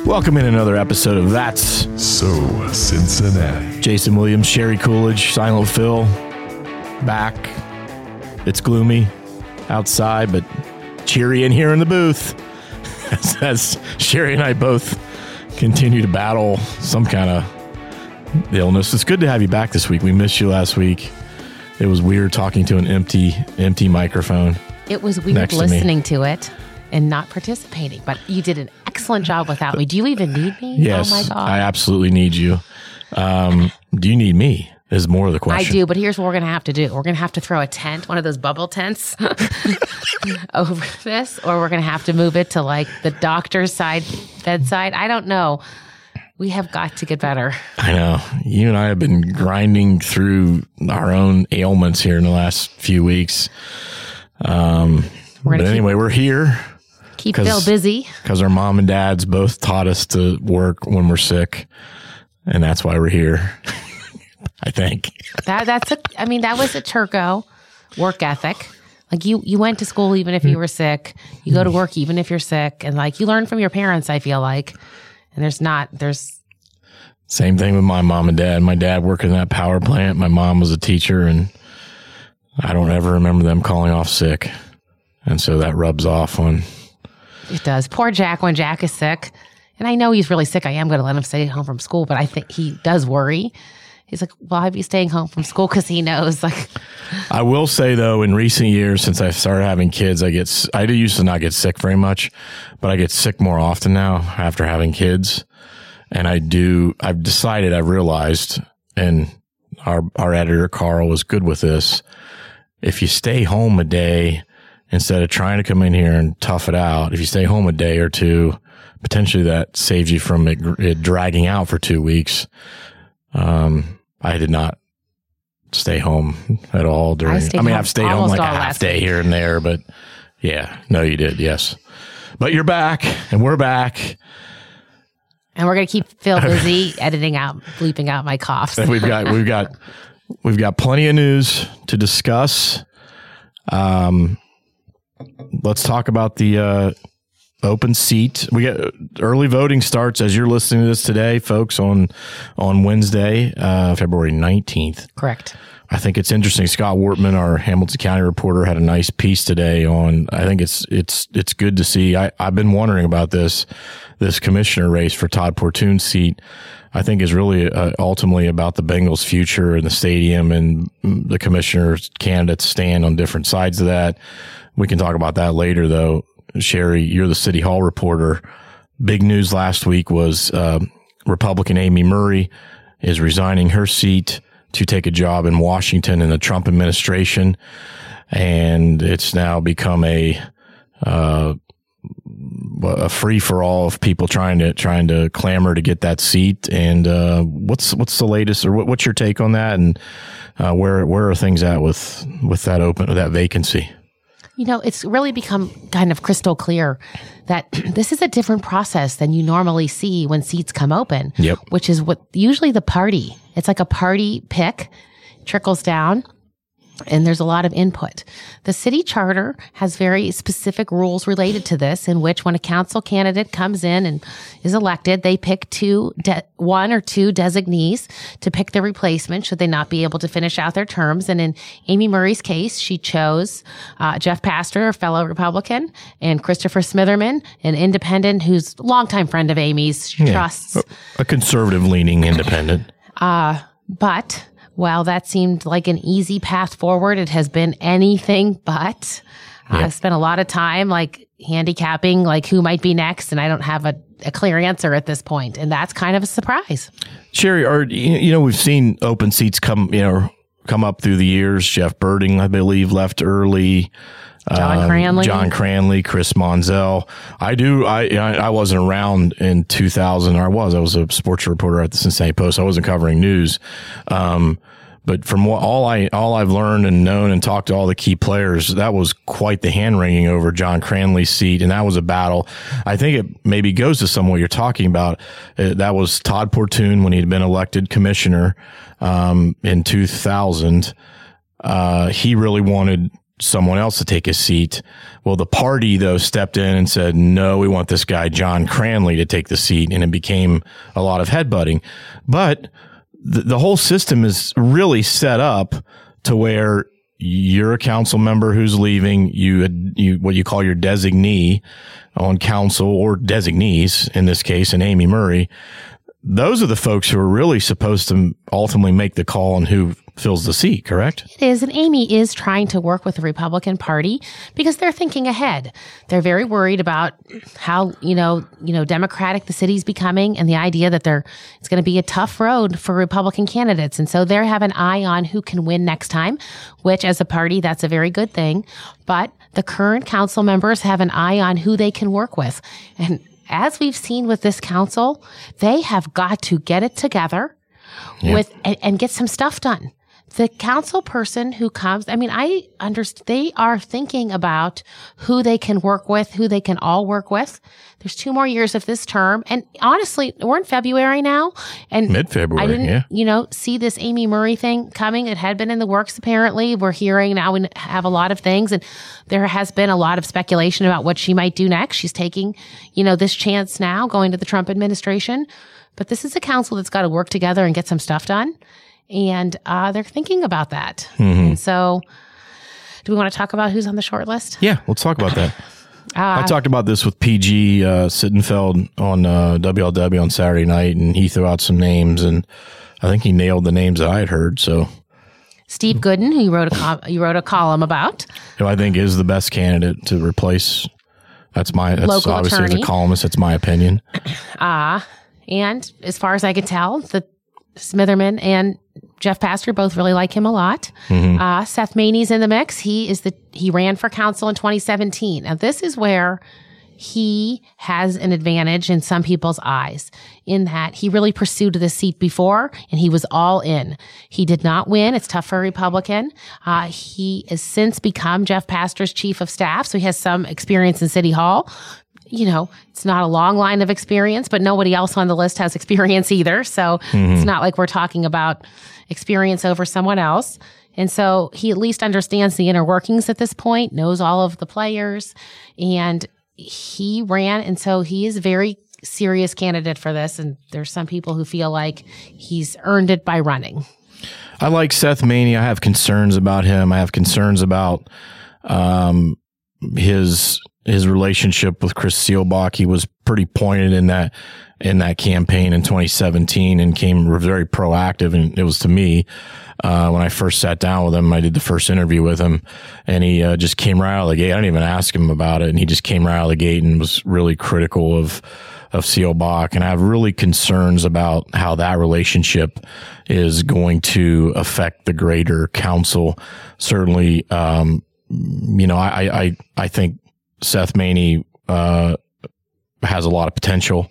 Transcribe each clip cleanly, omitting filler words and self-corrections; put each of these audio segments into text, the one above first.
Welcome in another episode of That's So Cincinnati. Jason Williams, Sherry Coolidge, Silent Phil, back. It's gloomy outside, but cheery in here in the booth. As Sherry and I both continue to battle some kind of illness. It's good to have you back this week. We missed you last week. It was weird talking to an empty microphone. It was weird listening to it and not participating, but you did an excellent job without me. Do you even need me? Yes, oh my God. I absolutely need you. Do you need me? Is more of the question. I do, but here's what we're going to have to do. We're going to have to throw a tent, one of those bubble tents, over this, or we're going to have to move it to like the doctor's bedside. I don't know. We have got to get better. I know. You and I have been grinding through our own ailments here in the last few weeks. But anyway, we're here. Keep Phil busy. Because our mom and dads both taught us to work when we're sick. And that's why we're here. I think. That was a Turco work ethic. Like you went to school even if you were sick. You go to work even if you're sick. And like you learn from your parents, I feel like. And there's same thing with my mom and dad. My dad worked in that power plant. My mom was a teacher, and I don't ever remember them calling off sick. And so that rubs off on. It does. Poor Jack when Jack is sick. And I know he's really sick. I am going to let him stay home from school, but I think he does worry. He's like, well, I'll be staying home from school because he knows. Like, I will say, though, in recent years, since I started having kids, I do used to not get sick very much, but I get sick more often now after having kids. And I've realized, and our editor, Carl, was good with this. If you stay home a day, instead of trying to come in here and tough it out, if you stay home a day or two, potentially that saves you from it dragging out for 2 weeks. I did not stay home at all I've stayed home like a half day here and there, but yeah, no, you did. Yes. But you're back and we're back. And we're going to keep Phil busy bleeping out my coughs. We've got plenty of news to discuss. Let's talk about the, open seat. We get early voting starts as you're listening to this today, folks, on Wednesday, February 19th. Correct. I think it's interesting. Scott Wortman, our Hamilton County reporter, had a nice piece today on, I think it's good to see. I've been wondering about this commissioner race for Todd Portun's seat. I think is really ultimately about the Bengals' future and the stadium, and the commissioner's candidates stand on different sides of that. We can talk about that later, though. Sherry, you're the City Hall reporter. Big news last week was Republican Amy Murray is resigning her seat to take a job in Washington in the Trump administration, and it's now become a free for all of people trying to clamor to get that seat. And what's the latest, or what's your take on that? And where are things at with that vacancy? You know, it's really become kind of crystal clear that this is a different process than you normally see when seats come open. Yep. Which is what usually the party. It's like a party pick, trickles down, and there's a lot of input. The city charter has very specific rules related to this, in which when a council candidate comes in and is elected, they pick one or two designees to pick their replacement should they not be able to finish out their terms. And in Amy Murray's case, she chose Jeff Pastor, a fellow Republican, and Christopher Smitherman, an independent who's a longtime friend of Amy's. She trusts. A conservative-leaning independent. But while that seemed like an easy path forward, it has been anything but. I've spent a lot of time like handicapping like who might be next, and I don't have a clear answer at this point, and that's kind of a surprise. Sherry, we've seen open seats come up through the years. Jeff Birding, I believe, left early. John Cranley, Chris Monzel. I wasn't around in 2000. I was a sports reporter at the Cincinnati Post. I wasn't covering news. But from all I've learned and known and talked to all the key players, that was quite the hand wringing over John Cranley's seat. And that was a battle. I think it maybe goes to some of what you're talking about. That was Todd Portun when he'd been elected commissioner, in 2000. He really wanted someone else to take his seat. Well, the party, though, stepped in and said, no, we want this guy, John Cranley, to take the seat. And it became a lot of headbutting. But the whole system is really set up to where you're a council member who's leaving, you what you call your designee on council, or designees in this case, and Amy Murray. Those are the folks who are really supposed to ultimately make the call on who fills the seat, correct? It is. And Amy is trying to work with the Republican Party because they're thinking ahead. They're very worried about how, democratic the city's becoming, and the idea that it's going to be a tough road for Republican candidates. And so they have an eye on who can win next time, which as a party, that's a very good thing. But the current council members have an eye on who they can work with. And as we've seen with this council, they have got to get it together and get some stuff done. The council person who comes, I understand they are thinking about who they can work with, who they can all work with. There's 2 more years of this term. And honestly, we're in February now. And mid-February, I didn't, see this Amy Murray thing coming. It had been in the works, apparently. We're hearing now we have a lot of things. And there has been a lot of speculation about what she might do next. She's taking, this chance now, going to the Trump administration. But this is a council that's got to work together and get some stuff done. And they're thinking about that. Mm-hmm. And so do we want to talk about who's on the short list? Yeah, let's talk about that. I talked about this with PG Sittenfeld on WLW on Saturday night, and he threw out some names, and I think he nailed the names that I had heard. So Steve Gooden, who you wrote a column about, who I think is the best candidate to replace. That's local obviously attorney. As a columnist, it's my opinion. And as far as I can tell, the Smitherman and Jeff Pastor both really like him a lot. Mm-hmm. Seth Maney's in the mix. He ran for council in 2017. Now, this is where he has an advantage in some people's eyes, in that he really pursued the seat before and he was all in. He did not win. It's tough for a Republican. He has since become Jeff Pastor's chief of staff, so he has some experience in City Hall. It's not a long line of experience, but nobody else on the list has experience either. So It's not like we're talking about experience over someone else. And so he at least understands the inner workings at this point, knows all of the players, and he ran. And so he is a very serious candidate for this. And there's some people who feel like he's earned it by running. I like Seth Maney. I have concerns about him. I have concerns about his relationship with Chris Seelbach. He was pretty pointed in that campaign in 2017 and came very proactive. And it was, to me, when I first sat down with him, I did the first interview with him, and he just came right out of the gate. I didn't even ask him about it, and he just came right out of the gate and was really critical of Seelbach. And I have really concerns about how that relationship is going to affect the greater council. Certainly, I think Seth Maney has a lot of potential,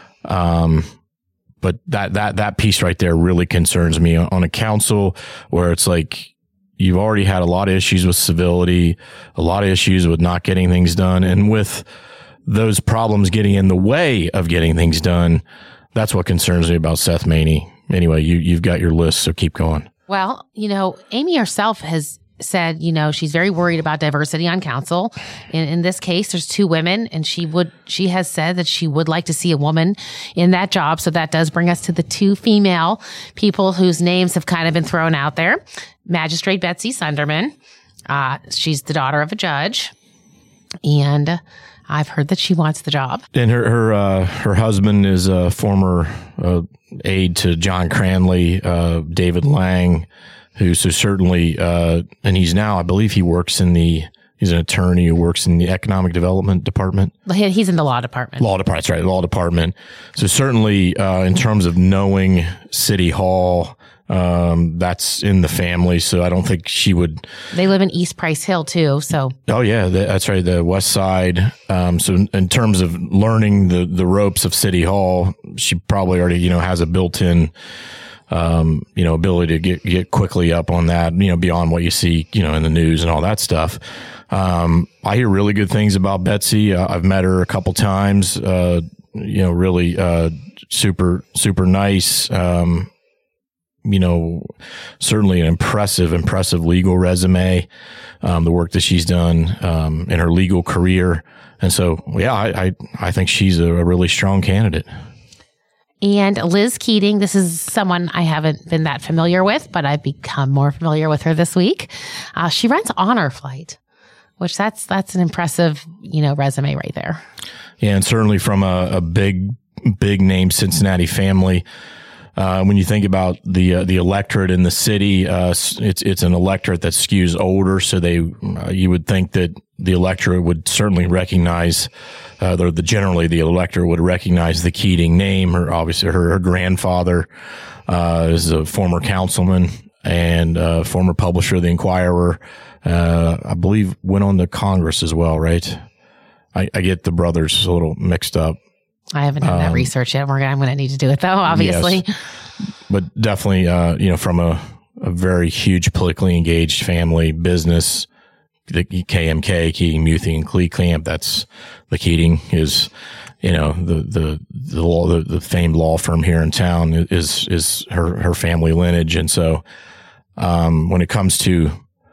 but that piece right there really concerns me on a council where it's like you've already had a lot of issues with civility, a lot of issues with not getting things done, and with those problems getting in the way of getting things done. That's what concerns me about Seth Maney. Anyway, you've got your list, so keep going. Well, Amy herself has said, she's very worried about diversity on council. In this case, there's 2 women, and she has said that she would like to see a woman in that job. So that does bring us to the 2 female people whose names have kind of been thrown out there. Magistrate Betsy Sunderman. She's the daughter of a judge, and I've heard that she wants the job. And her husband is a former aide to John Cranley, David Lang, who so certainly, and he's now, I believe he's an attorney who works in the economic development department. He's in the law department. Law department, that's right, law department. So certainly, in terms of knowing City Hall, that's in the family. So I don't think she would. They live in East Price Hill too. So. Oh yeah, that's right. The West Side. So in terms of learning the ropes of City Hall, she probably already, has a built-in, ability to get quickly up on that, beyond what you see, in the news and all that stuff. I hear really good things about Betsy. I've met her a couple times, really, super, super nice. certainly an impressive legal resume, the work that she's done, in her legal career. And so, yeah, I think she's a really strong candidate. And Liz Keating, this is someone I haven't been that familiar with, but I've become more familiar with her this week. She runs Honor Flight, which that's an impressive, resume right there. Yeah, and certainly from a big name Cincinnati family. When you think about the electorate in the city, it's an electorate that skews older, so you would think that the electorate would certainly recognize, generally the electorate would recognize the Keating name. Obviously her grandfather is a former councilman and former publisher of the Inquirer. I believe went on to Congress as well, right? I get the brothers a little mixed up. I haven't done that research yet. I'm going to need to do it though, obviously. Yes. But definitely, from a very huge politically engaged family business, the KMK, Keating, Muthy, and Kleekamp, that's the Keating is, the famed law firm here in town is her family lineage. And so, when it comes to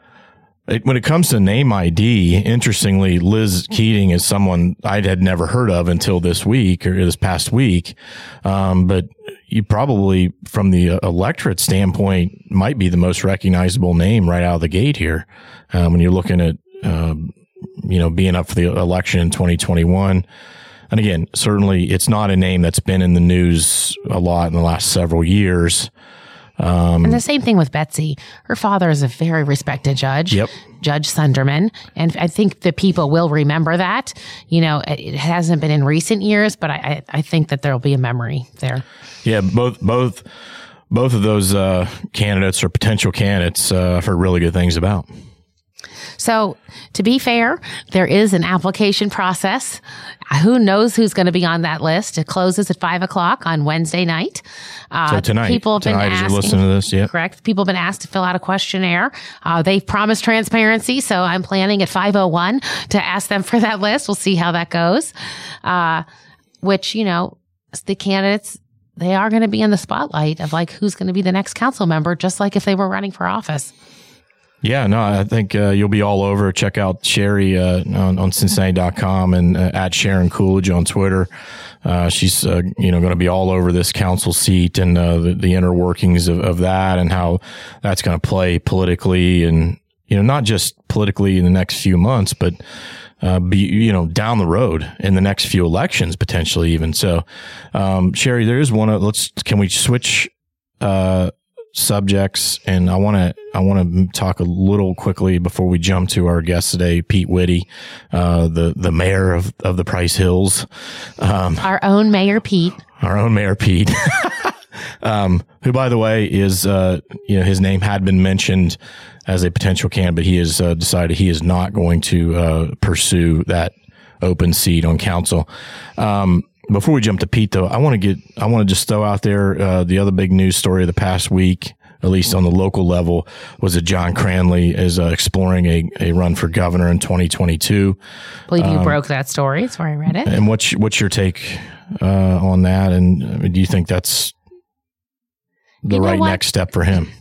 name ID, interestingly, Liz Keating is someone I had never heard of until this week or this past week. But you probably, from the electorate standpoint, might be the most recognizable name right out of the gate here. When you're looking at, being up for the election in 2021. And again, certainly it's not a name that's been in the news a lot in the last several years. And the same thing with Betsy. Her father is a very respected judge, yep. Judge Sunderman. And I think the people will remember that. It hasn't been in recent years, but I think that there'll be a memory there. Yeah, both of those candidates or potential candidates I've heard really good things about. So to be fair, there is an application process. Who knows who's going to be on that list? It closes at 5:00 on Wednesday night. So tonight, as you're listening to this, yeah. Correct. People have been asked to fill out a questionnaire. They've promised transparency, so I'm planning at 5:01 to ask them for that list. We'll see how that goes. Which, the candidates, they are going to be in the spotlight of who's going to be the next council member, just like if they were running for office. Yeah, no, I think you'll be all over. Check out Sherry on Cincinnati.com and at Sharon Coolidge on Twitter. She's going to be all over this council seat and the inner workings of that and how that's going to play politically and not just politically in the next few months, but down the road in the next few elections potentially even. So, Sherry, there is can we switch subjects, and I want to talk a little quickly before we jump to our guest today, Pete Witte, the mayor of the Price Hills, our own Mayor Pete, who, by the way, is his name had been mentioned as a potential candidate, but he has decided he is not going to pursue that open seat on council. Before we jump to Pete, though, I want to just throw out there the other big news story of the past week, at least on the local level, was that John Cranley is exploring a run for governor in 2022. I believe you broke that story. That's where I read it. And what's your take on that? And do you think that's the right next step for him?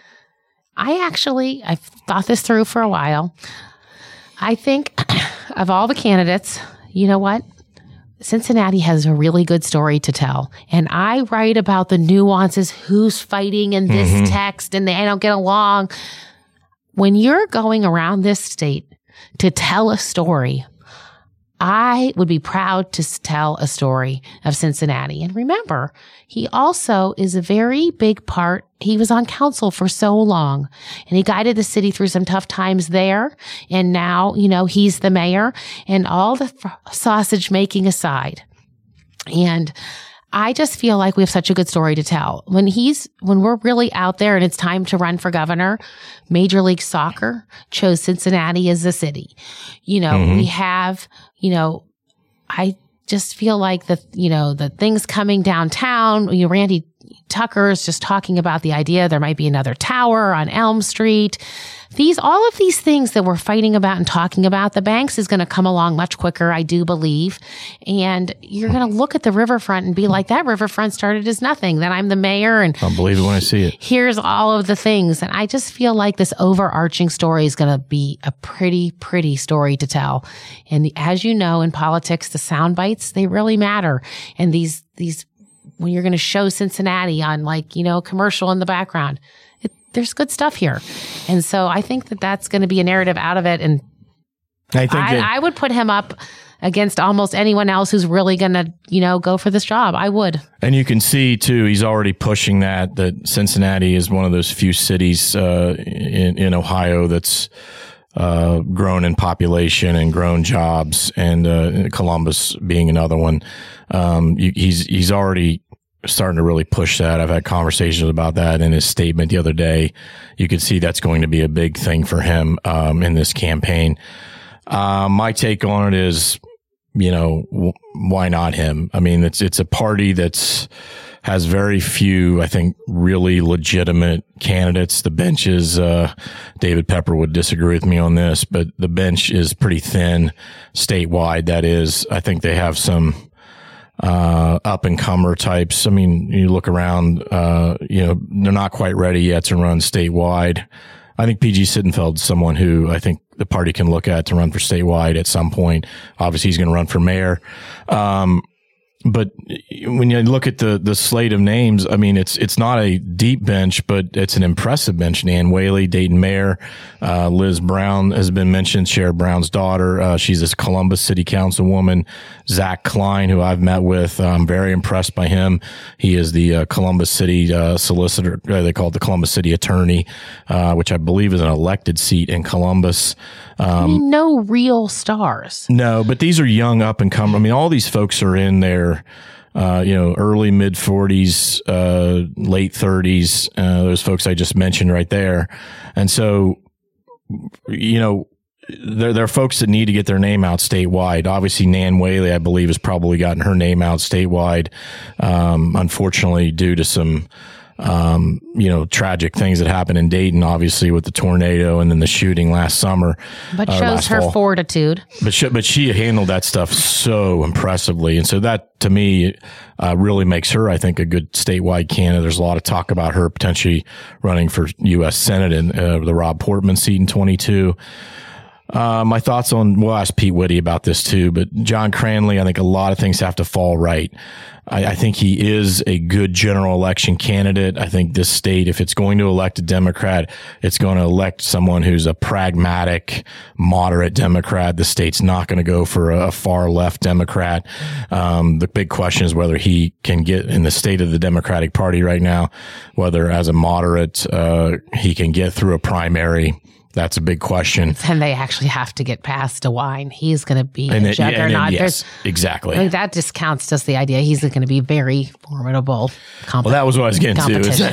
I've thought this through for a while. I think of all the candidates, you know what? Cincinnati has a really good story to tell. And I write about the nuances, who's fighting in this text and they don't get along. When you're going around this state to tell a story, I would be proud to tell a story of Cincinnati. And remember, he also is a very big part. He was on council for so long and he guided the city through some tough times there. And now, he's the mayor, and all the sausage making aside. And I just feel like we have such a good story to tell. When we're really out there and it's time to run for governor, Major League Soccer chose Cincinnati as the city. We have, I just feel like the things coming downtown, Randy Tucker is just talking about the idea there might be another tower on Elm Street. All of these things that we're fighting about and talking about, the banks is going to come along much quicker, I do believe. And you're going to look at the riverfront and be like, that riverfront started as nothing. Then I'm the mayor and I'll believe it when I see it. Here's all of the things. And I just feel like this overarching story is going to be a pretty, pretty story to tell. And as you know, in politics, the sound bites, they really matter. And these, when you're going to show Cincinnati on commercial in the background, there's good stuff here. And so I think that that's going to be a narrative out of it. And I would put him up against almost anyone else who's really going to, go for this job. I would. And you can see too, he's already pushing that Cincinnati is one of those few cities, in Ohio that's, grown in population and grown jobs, and, Columbus being another one. He's already starting to really push that. I've had conversations about that in his statement the other day. You could see that's going to be a big thing for him, in this campaign. My take on it is, why not him? I mean, it's a party has very few, I think, really legitimate candidates. The bench is, David Pepper would disagree with me on this, but the bench is pretty thin statewide. That is, I think they have some, up and comer types. I mean, you look around, they're not quite ready yet to run statewide. I think PG Sittenfeld's someone who I think the party can look at to run for statewide at some point. Obviously, he's going to run for mayor. But when you look at the slate of names, I mean, it's not a deep bench, but it's an impressive bench. Nan Whaley, Dayton Mayor, Liz Brown has been mentioned, Sherrod Brown's daughter. She's a Columbus City Councilwoman. Zach Klein, who I've met with, I'm very impressed by him. He is the Columbus City solicitor. They call it the Columbus City Attorney, which I believe is an elected seat in Columbus. No real stars. No, but these are young up and coming. I mean, all these folks are in their, early mid 40s, late 30s. Those folks I just mentioned right there. And so, they're folks that need to get their name out statewide. Obviously, Nan Whaley, I believe, has probably gotten her name out statewide. Unfortunately, due to some, tragic things that happened in Dayton, obviously with the tornado and then the shooting last summer. But shows her fortitude. But she handled that stuff so impressively. And so that, to me, really makes her, I think, a good statewide candidate. There's a lot of talk about her potentially running for U.S. Senate in the Rob Portman seat in 22. My thoughts on, we'll ask Pete Whitty about this too, but John Cranley, I think a lot of things have to fall right. I think he is a good general election candidate. I think this state, if it's going to elect a Democrat, it's going to elect someone who's a pragmatic, moderate Democrat. The state's not going to go for a far left Democrat. The big question is whether he can get in the state of the Democratic Party right now, whether as a moderate, he can get through a primary. That's a big question. And they actually have to get past DeWine. He's going to be a juggernaut. Yes, exactly. That discounts just the idea. He's going to be very formidable. Well, that was what I was getting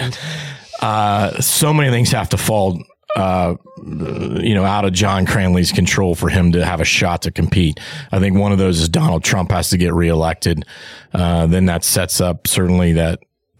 to. So many things have to fall, out of John Cranley's control for him to have a shot to compete. I think one of those is Donald Trump has to get reelected. Then that sets up certainly that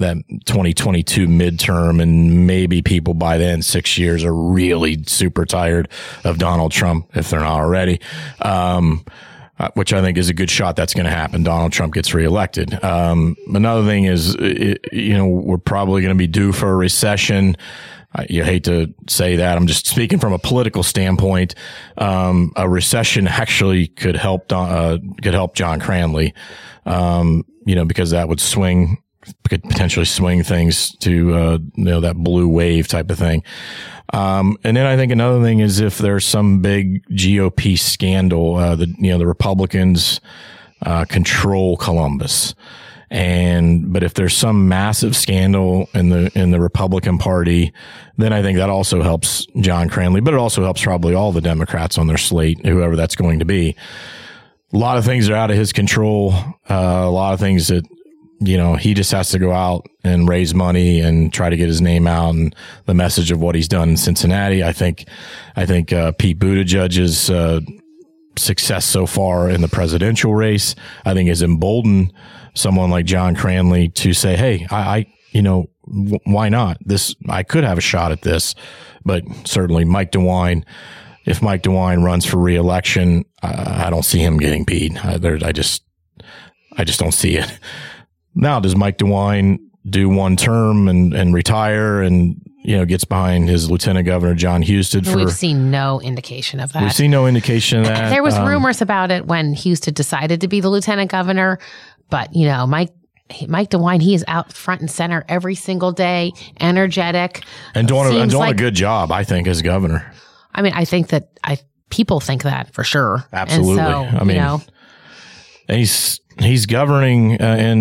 2022 midterm, and maybe people by then, 6 years, are really super tired of Donald Trump if they're not already. Which I think is a good shot that's going to happen. Donald Trump gets reelected. Another thing is, we're probably going to be due for a recession. You hate to say that. I'm just speaking from a political standpoint. A recession actually could help John Cranley, because that would could potentially swing things to, that blue wave type of thing. And then I think another thing is if there's some big GOP scandal, the Republicans, control Columbus. But if there's some massive scandal in the Republican Party, then I think that also helps John Cranley, but it also helps probably all the Democrats on their slate, whoever that's going to be. A lot of things are out of his control. A lot of things that, he just has to go out and raise money and try to get his name out and the message of what he's done in Cincinnati. I think Pete Buttigieg's success so far in the presidential race, I think, has emboldened someone like John Cranley to say, hey, I why not? I could have a shot at this, but certainly Mike DeWine, if Mike DeWine runs for re-election, I don't see him getting beat. I just don't see it. Now, does Mike DeWine do one term and retire and, gets behind his Lieutenant Governor, John Husted? We've seen no indication of that. We've seen no indication of that. There was rumors about it when Husted decided to be the Lieutenant Governor, but, Mike DeWine, he is out front and center every single day, energetic. And doing a good job, I think, as governor. I mean, I think that people think that for sure. Absolutely. And so, and he's governing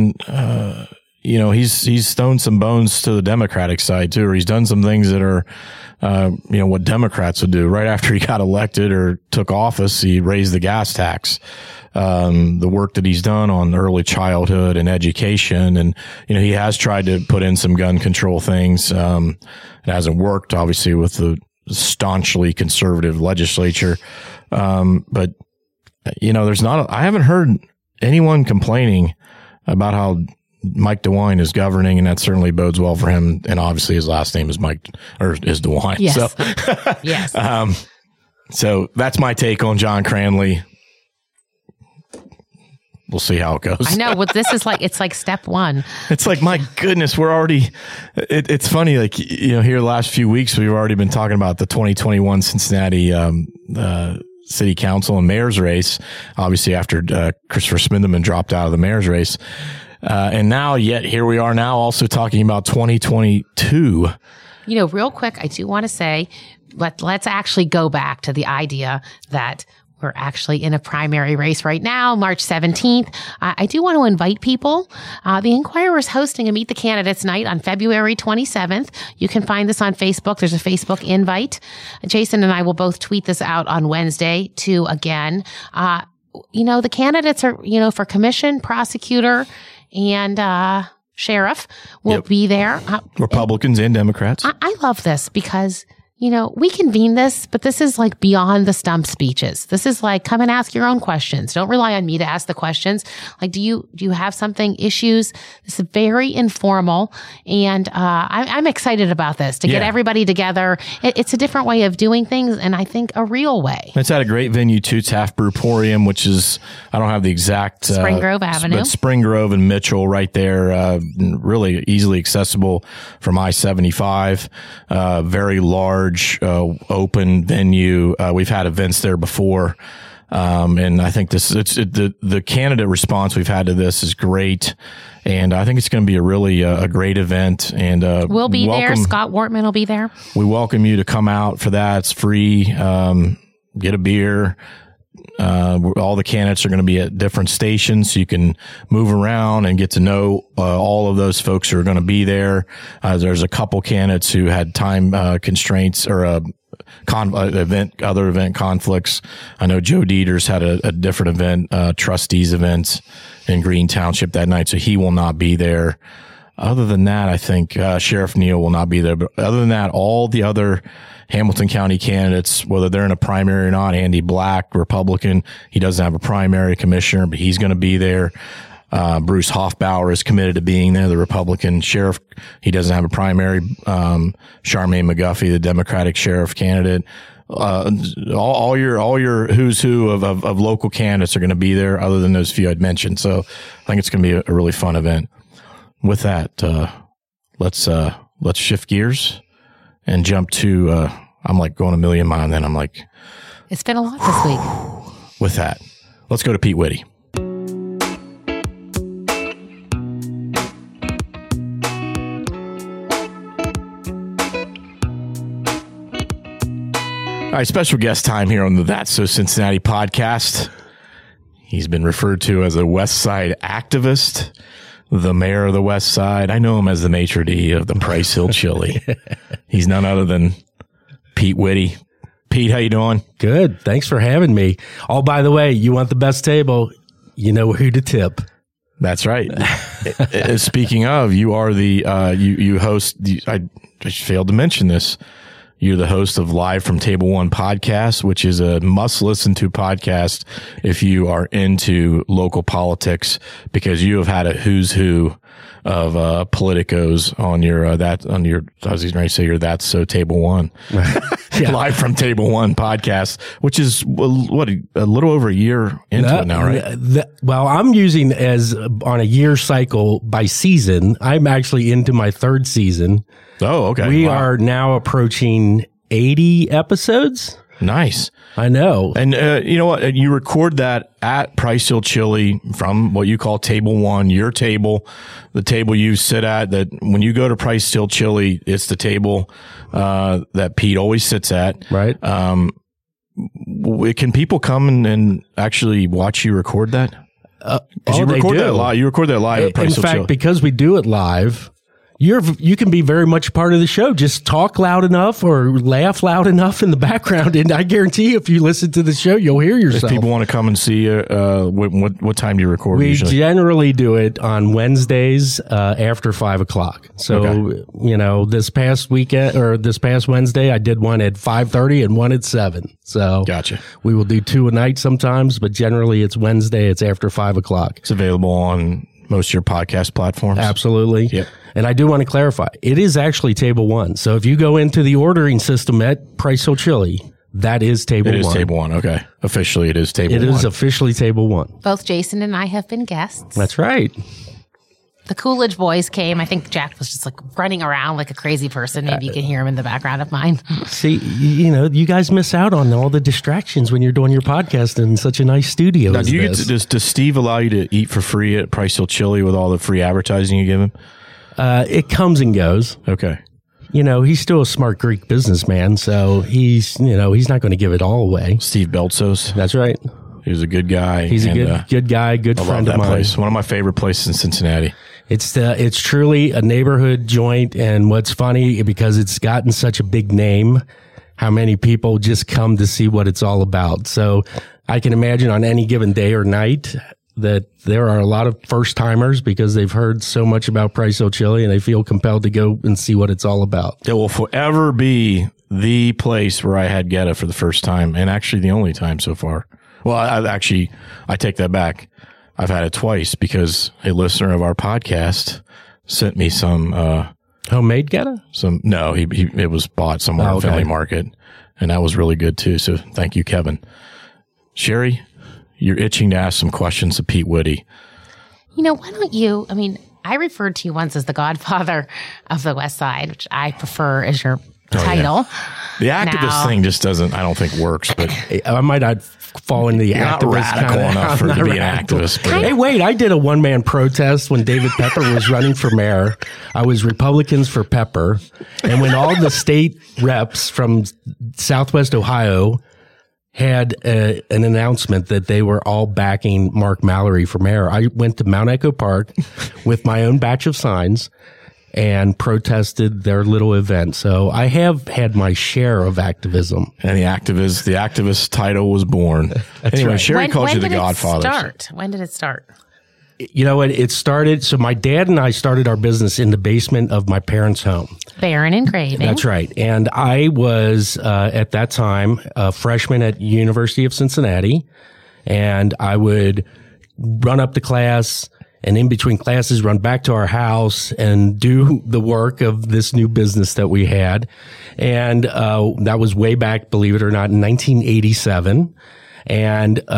he's thrown some bones to the Democratic side too, or he's done some things that are, what Democrats would do. Right after he got elected or took office, he raised the gas tax. The work that he's done on early childhood and education. And, he has tried to put in some gun control things. It hasn't worked, obviously, with the staunchly conservative legislature. But, I haven't heard anyone complaining about how Mike DeWine is governing, and that certainly bodes well for him. And obviously his last name is is DeWine. Yes. So, yes. So that's my take on John Cranley. We'll see how it goes. I know what this is like. It's like step one. It's like, my goodness, we're already, it's funny. Like, here the last few weeks, we've already been talking about the 2021 Cincinnati, city council and mayor's race, obviously after, Christopher Smitherman dropped out of the mayor's race. And now here we are now also talking about 2022. Real quick, I do want to say, let's actually go back to the idea that we're actually in a primary race right now, March 17th. I do want to invite people. The Inquirer is hosting a Meet the Candidates night on February 27th. You can find this on Facebook. There's a Facebook invite. Jason and I will both tweet this out on Wednesday too again. The candidates are, for commission, prosecutor, and sheriff will be there. Republicans and Democrats. I love this because, we convene this, but this is like beyond the stump speeches. This is like, come and ask your own questions. Don't rely on me to ask the questions. Like, do you have issues? This is very informal. And, I'm excited about this to get everybody together. It's a different way of doing things. And I think a real way. It's at a great venue too. It's Half Brewporium, which is, I don't have the exact, Spring Grove Avenue, but Spring Grove and Mitchell right there. Really easily accessible from I-75, very large, open venue. We've had events there before. And I think the candidate response we've had to this is great. And I think it's going to be a really, a great event. And, we'll be there. Scott Wortman will be there. We welcome you to come out for that. It's free. Get a beer. All the candidates are going to be at different stations, so you can move around and get to know all of those folks who are going to be there. There's a couple candidates who had time constraints or other event conflicts. I know Joe Dieters had a different event, trustees event in Green Township that night, so he will not be there. Other than that, I think Sheriff Neal will not be there. But other than that, all the other Hamilton County candidates, whether they're in a primary or not, Andy Black, Republican, he doesn't have a primary commissioner, but he's going to be there. Bruce Hoffbauer is committed to being there, the Republican sheriff. He doesn't have a primary. Charmaine McGuffey, the Democratic sheriff candidate. All your who's who of local candidates are going to be there, other than those few I'd mentioned. So I think it's going to be a really fun event. With that, let's shift gears and jump to, I'm like going a million miles, and then I'm like, it's been a lot this week. With that, let's go to Pete Whitty. All right, special guest time here on the That's So Cincinnati podcast. He's been referred to as a West Side activist, the mayor of the West Side. I know him as the maitre d' of the Price Hill Chili. He's none other than Pete Whitty. Pete, how you doing? Good. Thanks for having me. Oh, by the way, you want the best table, you know who to tip. That's right. Speaking of, you are the, you host the, I just failed to mention this. You're the host of Live from Table One podcast, which is a must listen to podcast if you are into local politics, because you have had a who's who of politicos on your I was going to say your That's So Table One. Live from Table One podcast, which is what a little over a year into it now, right? Well, I'm using as on a year cycle by season. I'm actually into my third season. Oh, okay. We are now approaching 80 episodes. Nice. I know. And you know what? You record that at Price Hill Chili from what you call Table One, your table, the table you sit at. That when you go to Price Hill Chili, it's the table that Pete always sits at. Right. Can people come and actually watch you record that? Because you record that live. You record that live at Price Hill Chili. In fact, because we do it live, you can be very much part of the show. Just talk loud enough or laugh loud enough in the background, and I guarantee if you listen to the show, you'll hear yourself. If people want to come and see you, what time do you record? We usually? Generally do it on Wednesdays after 5 o'clock. So you know, this past weekend or this past Wednesday, I did one at 5:30 and one at 7. So gotcha. We will do 2 a night sometimes, but generally it's Wednesday. It's after 5 o'clock. It's available on most of your podcast platforms. Absolutely. Yep. And I do want to clarify, it is actually Table One. So if you go into the ordering system at Price Hill Chili, that is Table One. It is Table One. Okay. Officially, it is Table One. It is officially Table One. Both Jason and I have been guests. That's right. The Coolidge boys came. I think Jack was just like running around like a crazy person. Maybe you can hear him in the background of mine. See, you know, you guys miss out on all the distractions when you're doing your podcast in such a nice studio. Now, do you get to, does Steve allow you to eat for free at Price Hill Chili with all the free advertising you give him? It comes and goes. Okay. You know, he's still a smart Greek businessman, so he's not going to give it all away. Steve Beltsos. That's right. He was a good guy. He's a good guy, good friend of mine. Place. One of my favorite places in Cincinnati. It's truly a neighborhood joint, and what's funny, because it's gotten such a big name, how many people just come to see what it's all about. So I can imagine on any given day or night that there are a lot of first timers because they've heard so much about Price Hill Chili and they feel compelled to go and see what it's all about. It will forever be the place where I had Geta for the first time, and actually the only time so far. Well, I take that back. I've had it twice because a listener of our podcast sent me some homemade Geta. No, it was bought somewhere in Family Market, and that was really good too. So thank you, Kevin. Sherry, you're itching to ask some questions to Pete Whitty. You know, why don't you? I mean, I referred to you once as the Godfather of the West Side, which I prefer as your title. Yeah. The activist thing just doesn't, I don't think, works. But I might not fall into the activist. Not radical enough for to be an activist. Hey, wait! I did a one-man protest when David Pepper was running for mayor. I was Republicans for Pepper, and when all the state reps from Southwest Ohio had an announcement that they were all backing Mark Mallory for mayor, I went to Mount Echo Park with my own batch of signs and protested their little event. So I have had my share of activism. And the activist title was born. Anyway, right. Sherry calls you the Godfather. When did it start? You know what? It started, so my dad and I started our business in the basement of my parents' home. Barron Engraving. That's right. And I was, at that time, a freshman at University of Cincinnati. And I would run up to class, and in between classes, run back to our house and do the work of this new business that we had. And that was way back, believe it or not, in 1987. And in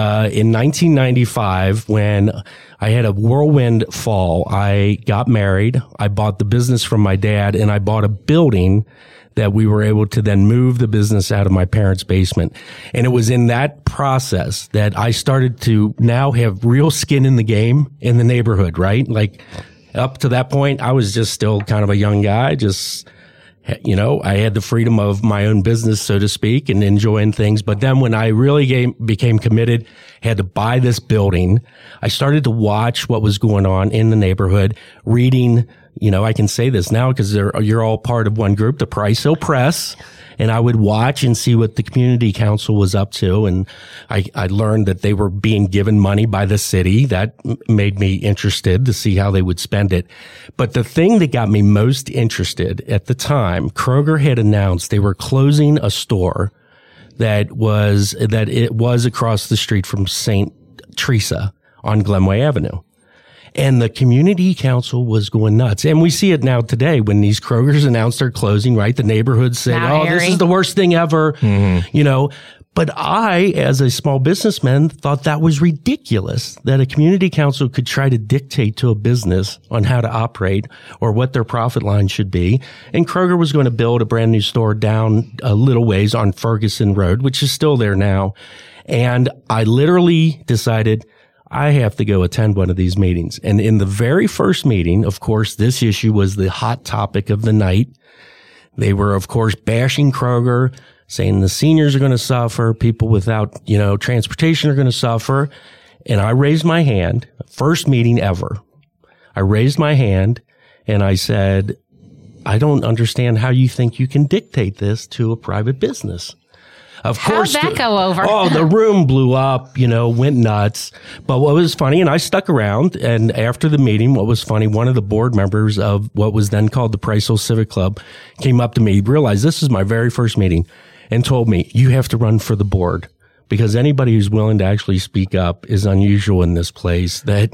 1995, when I had a whirlwind fall, I got married. I bought the business from my dad, and I bought a building that we were able to then move the business out of my parents' basement. And it was in that process that I started to now have real skin in the game in the neighborhood, right? Like up to that point, I was just still kind of a young guy, just, you know, I had the freedom of my own business, so to speak, and enjoying things. But then when I really became committed, had to buy this building, I started to watch what was going on in the neighborhood, reading I can say this now because you're all part of one group, the Price Hill Press. And I would watch and see what the community council was up to. And I learned that they were being given money by the city. That made me interested to see how they would spend it. But the thing that got me most interested at the time, Kroger had announced they were closing a store that it was across the street from St. Teresa on Glenway Avenue. And the community council was going nuts. And we see it now today when these Krogers announced they're closing, right? The neighborhood said, this is the worst thing ever, But I, as a small businessman, thought that was ridiculous that a community council could try to dictate to a business on how to operate or what their profit line should be. And Kroger was going to build a brand new store down a little ways on Ferguson Road, which is still there now. And I literally decided I have to go attend one of these meetings. And in the very first meeting, of course, this issue was the hot topic of the night. They were, of course, bashing Kroger, saying the seniors are going to suffer, people without, transportation are going to suffer. And I raised my hand, first meeting ever. I raised my hand and I said, I don't understand how you think you can dictate this to a private business. Of course, how'd that go over? The room blew up, went nuts. But what was funny, and I stuck around, and after the meeting, what was funny, one of the board members of what was then called the Price Hill Civic Club came up to me, realized this is my very first meeting, and told me, you have to run for the board. Because anybody who's willing to actually speak up is unusual in this place, that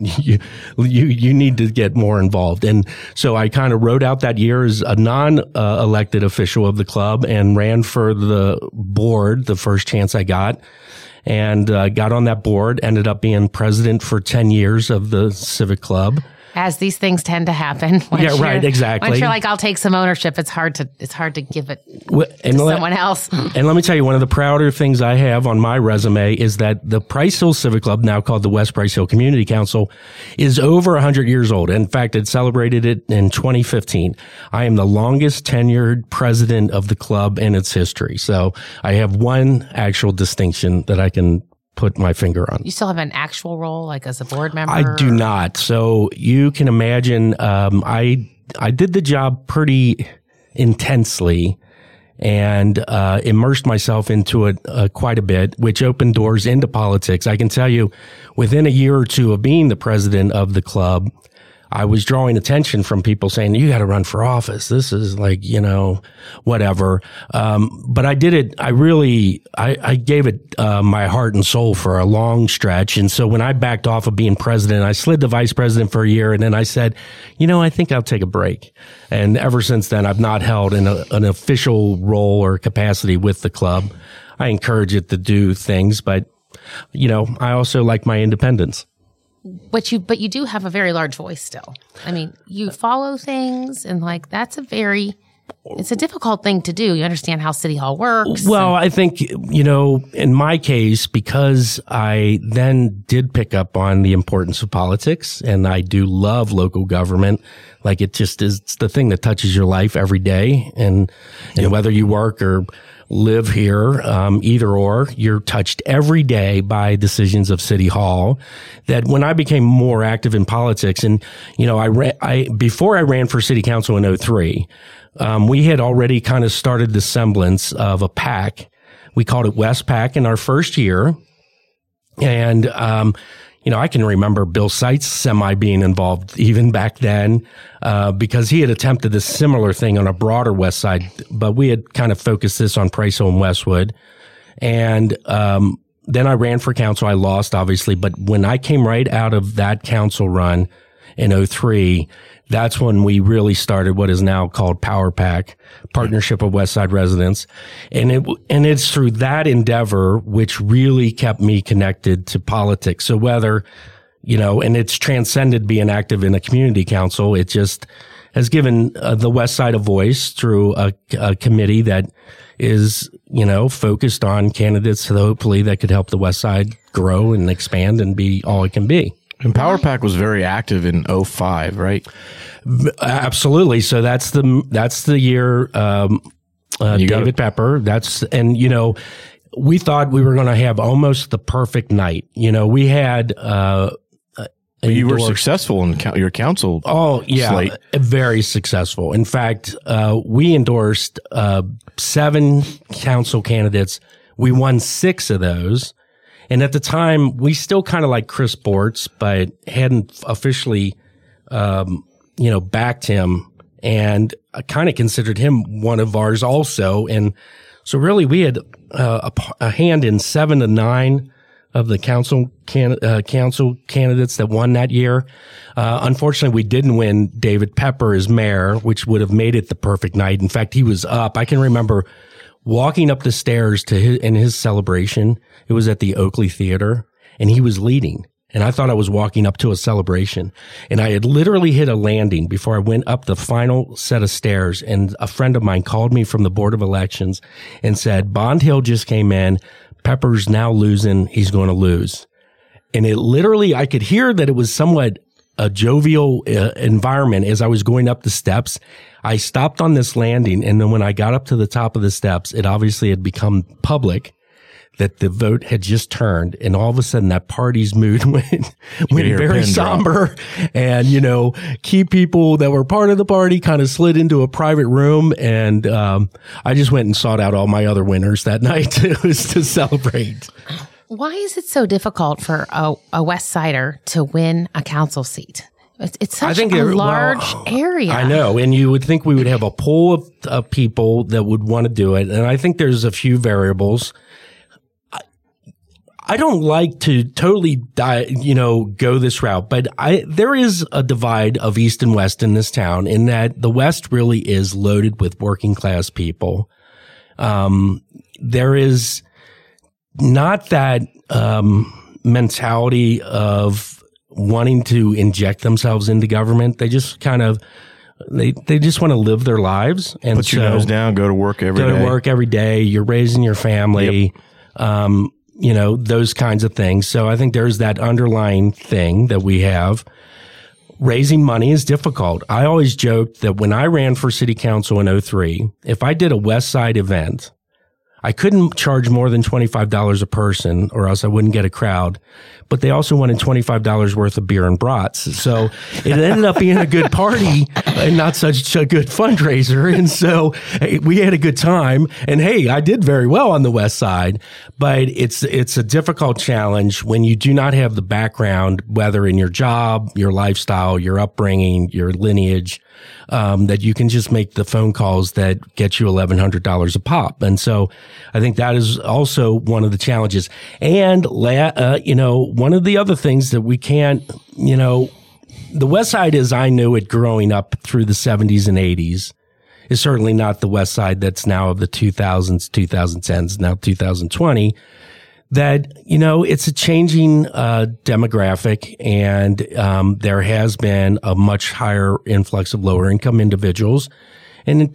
you need to get more involved. And so I kind of rode out that year as a non-elected official of the club and ran for the board the first chance I got, and got on that board, ended up being president for 10 years of the Civic Club. As these things tend to happen. Exactly. Once you're like, I'll take some ownership, it's hard to give it to someone else. And let me tell you, one of the prouder things I have on my resume is that the Price Hill Civic Club, now called the West Price Hill Community Council, is over 100 years old. In fact, it celebrated it in 2015. I am the longest tenured president of the club in its history. So I have one actual distinction that I can put my finger on. You still have an actual role, like as a board member? I do not. So you can imagine, I did the job pretty intensely and immersed myself into it quite a bit, which opened doors into politics. I can tell you, within a year or two of being the president of the club, I was drawing attention from people saying, you got to run for office. This is like, whatever. But I did it. I gave it my heart and soul for a long stretch. And so when I backed off of being president, I slid to vice president for a year. And then I said, I think I'll take a break. And ever since then, I've not held an official role or capacity with the club. I encourage it to do things, but, I also like my independence. But you do have a very large voice still. I mean, you follow things and it's a difficult thing to do. You understand how City Hall works. Well, I think, in my case, because I then did pick up on the importance of politics and I do love local government. Like it just is the thing that touches your life every day. And whether you work or live here, either or, you're touched every day by decisions of City Hall. That when I became more active in politics, and before I ran for City Council in 2003, we had already kind of started the semblance of a PAC. We called it West PAC in our first year, and I can remember Bill Seitz semi being involved even back then, because he had attempted a similar thing on a broader West Side, but we had kind of focused this on Price Hill and Westwood. And, then I ran for council. I lost, obviously, but when I came right out of that council run in 2003, that's when we really started what is now called Power PAC, Partnership of West Side Residents. And it's through that endeavor which really kept me connected to politics. So whether, and it's transcended being active in a community council, it just has given the West Side a voice through a committee that is, focused on candidates hopefully that could help the West Side grow and expand and be all it can be. And Power PAC was very active in 2005, right? Absolutely. So that's the year, David Pepper. We thought we were going to have almost the perfect night. We had, But you were endorsed- successful in your council. Oh, yeah. slate. Very successful. In fact, we endorsed 7 council candidates. We won 6 of those. And at the time, we still kind of like Chris Bortz, but hadn't officially, backed him. And I kind of considered him one of ours also. And so really we had a hand in 7 to 9 of the council candidates that won that year. Unfortunately, we didn't win David Pepper as mayor, which would have made it the perfect night. In fact, he was up. I can remember walking up the stairs in his celebration. It was at the Oakley Theater, and he was leading. And I thought I was walking up to a celebration. And I had literally hit a landing before I went up the final set of stairs. And a friend of mine called me from the Board of Elections and said, Bond Hill just came in. Pepper's now losing. He's going to lose. And it literally, I could hear that it was somewhat a jovial environment as I was going up the steps. I stopped on this landing. And then when I got up to the top of the steps, it obviously had become public that the vote had just turned. And all of a sudden that party's mood went very somber. And, key people that were part of the party kind of slid into a private room. And, I just went and sought out all my other winners that night. It was to celebrate. Why is it so difficult for a West Sider to win a council seat? It's such a large area. I know. And you would think we would have a pool of people that would want to do it. And I think there's a few variables. I don't like to totally, go this route, but there is a divide of East and West in this town in that the West really is loaded with working class people. There is not that, mentality of wanting to inject themselves into government. They just kind of, they just want to live their lives. And put your nose down, go to work every day. Go to work every day. You're raising your family. Yep. Those kinds of things. So I think there's that underlying thing that we have. Raising money is difficult. I always joked that when I ran for city council in 2003, if I did a West Side event, I couldn't charge more than $25 a person or else I wouldn't get a crowd. But they also wanted $25 worth of beer and brats. So it ended up being a good party and not such a good fundraiser. And so we had a good time. And hey, I did very well on the West Side, but it's a difficult challenge when you do not have the background, whether in your job, your lifestyle, your upbringing, your lineage, that you can just make the phone calls that get you $1,100 a pop. And so I think that is also one of the challenges. And, one of the other things that we can't, the West Side as I knew it growing up through the 70s and 80s is certainly not the West Side that's now of the 2000s, 2010s, now 2020. That, it's a changing demographic, and there has been a much higher influx of lower income individuals. And,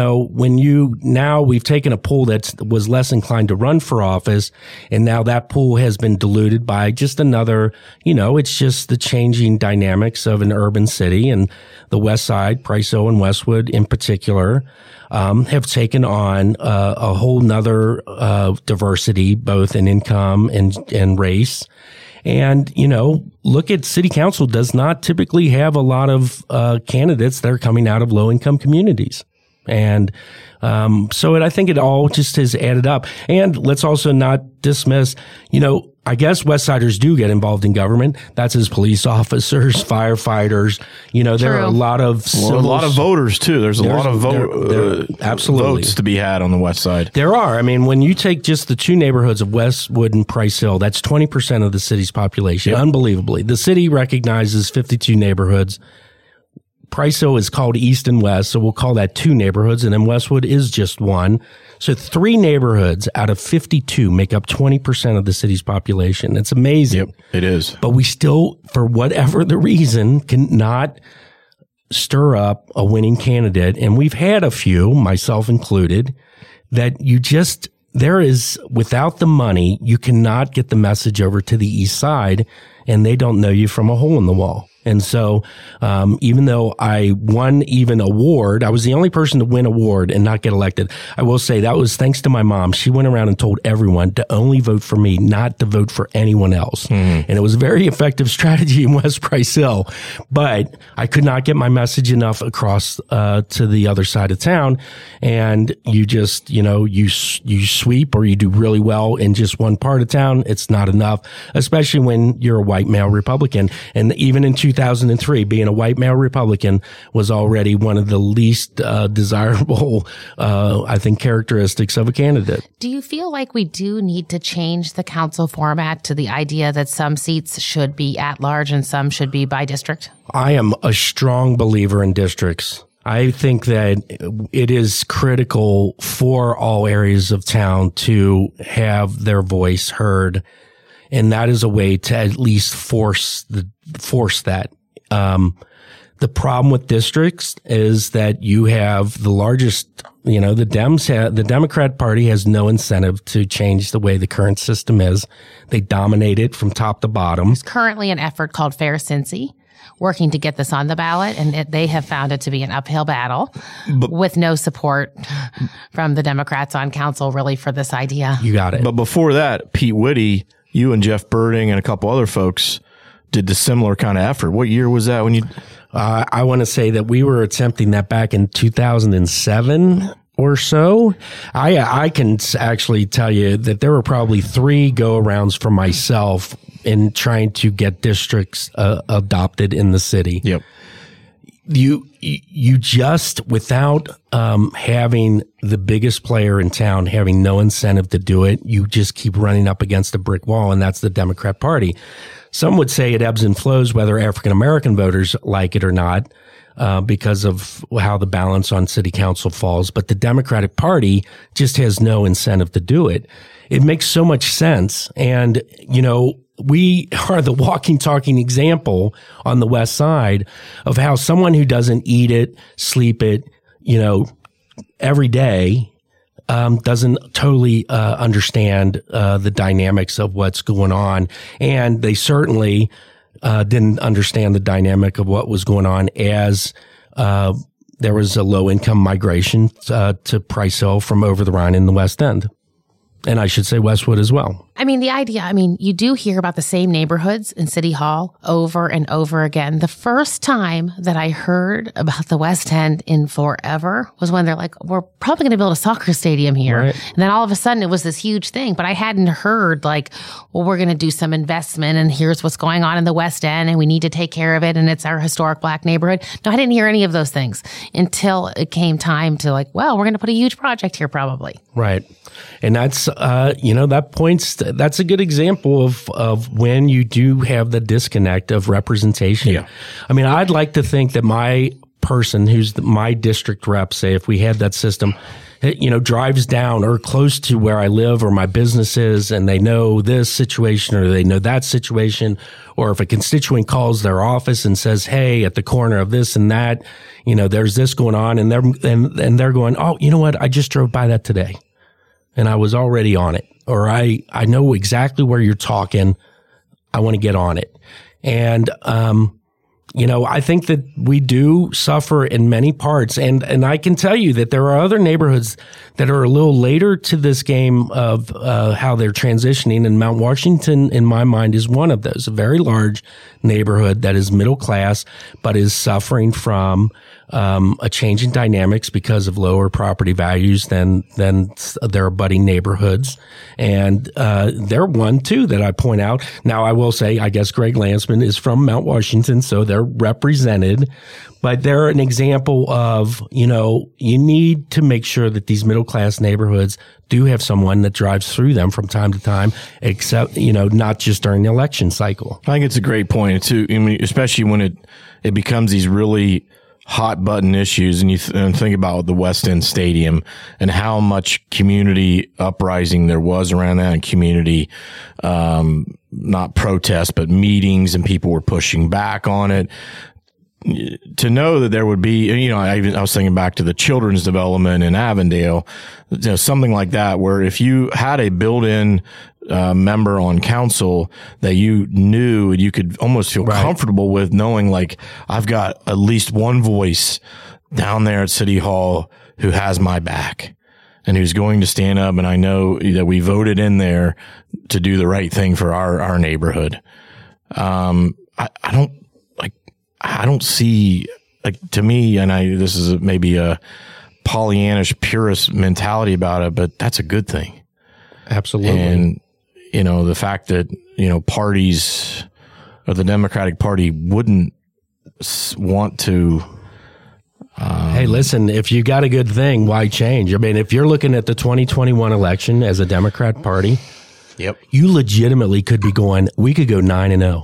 we've taken a pool that was less inclined to run for office, and now that pool has been diluted by just another, it's just the changing dynamics of an urban city. And the West Side, Priceau and Westwood in particular, have taken on a whole nother diversity, both in income and race. And, look at city council does not typically have a lot of candidates that are coming out of low income communities. And so I think it all just has added up. And let's also not dismiss, I guess West Siders do get involved in government. That's as police officers, firefighters. There are a lot of a lot of voters too. There's a lot of absolutely votes to be had on the West Side. There are. I mean, when you take just the 2 neighborhoods of Westwood and Price Hill, that's 20% of the city's population. Yep. Unbelievably, the city recognizes 52 neighborhoods. Price Hill is called East and West, so we'll call that 2 neighborhoods, and then Westwood is just 1. So 3 neighborhoods out of 52 make up 20% of the city's population. It's amazing. Yep, it is. But we still, for whatever the reason, cannot stir up a winning candidate. And we've had a few, myself included, that without the money, you cannot get the message over to the East Side, and they don't know you from a hole in the wall. And so, even though I won even award, I was the only person to win award and not get elected. I will say that was thanks to my mom. She went around and told everyone to only vote for me, not to vote for anyone else. And it was a very effective strategy in West Price Hill, but I could not get my message enough across, to the other side of town. And you just, you sweep or you do really well in just one part of town. It's not enough, especially when you're a white male Republican. And even in 2003, being a white male Republican was already one of the least desirable, I think, characteristics of a candidate. Do you feel like we do need to change the council format to the idea that some seats should be at large and some should be by district? I am a strong believer in districts. I think that it is critical for all areas of town to have their voice heard. And that is a way to at least force that. The problem with districts is that you have the largest, the Democrat Party has no incentive to change the way the current system is. They dominate it from top to bottom. There's currently an effort called Fair Cincy, working to get this on the ballot, and they have found it to be an uphill battle with no support from the Democrats on council really for this idea. You got it. But before that, Pete Whitty, you and Jeff Birding and a couple other folks did the similar kind of effort. What year was that when you... I want to say that we were attempting that back in 2007 or so. I can actually tell you that there were probably 3 go-arounds for myself in trying to get districts adopted in the city. Yep. You just, without having the biggest player in town having no incentive to do it, you just keep running up against a brick wall, and that's the Democrat Party. Some would say it ebbs and flows whether African American voters like it or not, because of how the balance on city council falls. But the Democratic Party just has no incentive to do it. It makes so much sense. And, we are the walking, talking example on the West Side of how someone who doesn't eat it, sleep it, every day, doesn't totally understand the dynamics of what's going on. And they certainly didn't understand the dynamic of what was going on as there was a low-income migration to Price Hill from over the Rhine in the West End. And I should say Westwood as well. You do hear about the same neighborhoods in City Hall over and over again. The first time that I heard about the West End in forever was when they're like, we're probably going to build a soccer stadium here. Right. And then all of a sudden it was this huge thing, but I hadn't heard we're going to do some investment and here's what's going on in the West End and we need to take care of it and it's our historic Black neighborhood. No, I didn't hear any of those things until it came time to we're going to put a huge project here probably. Right. And that's, that's a good example of when you do have the disconnect of representation. Yeah. I'd like to think that my person who's my district rep, say if we had that system, drives down or close to where I live or my business is and they know this situation or they know that situation, or if a constituent calls their office and says, hey, at the corner of this and that, there's this going on and they're going, oh, you know what? I just drove by that today. And I was already on it, or I know exactly where you're talking. I want to get on it. And, I think that we do suffer in many parts. And I can tell you that there are other neighborhoods that are a little later to this game of, how they're transitioning. And Mount Washington, in my mind, is one of those, a very large neighborhood that is middle class, but is suffering from, a change in dynamics because of lower property values than their abutting neighborhoods. And, they're one too that I point out. Now I will say, I guess Greg Landsman is from Mount Washington, so they're represented, but they're an example of, you need to make sure that these middle class neighborhoods do have someone that drives through them from time to time, except, not just during the election cycle. I think it's a great point too. Especially when it becomes these really hot button issues, and you think about the West End Stadium and how much community uprising there was around that, and community, not protests, but meetings, and people were pushing back on it. To know that there would be, I was thinking back to the children's development in Avondale, something like that, where if you had a built-in member on council that you knew you could almost feel comfortable with, knowing like I've got at least one voice down there at City Hall who has my back and who's going to stand up. And I know that we voted in there to do the right thing for our neighborhood. I don't see, like, to me, and this is maybe a Pollyannish purist mentality about it, but that's a good thing. Absolutely. And, the fact that, parties or the Democratic Party wouldn't want to. Hey, listen, if you got a good thing, why change? I mean, if you're looking at the 2021 election as a Democrat Party, you legitimately could be going, we could go 9-0.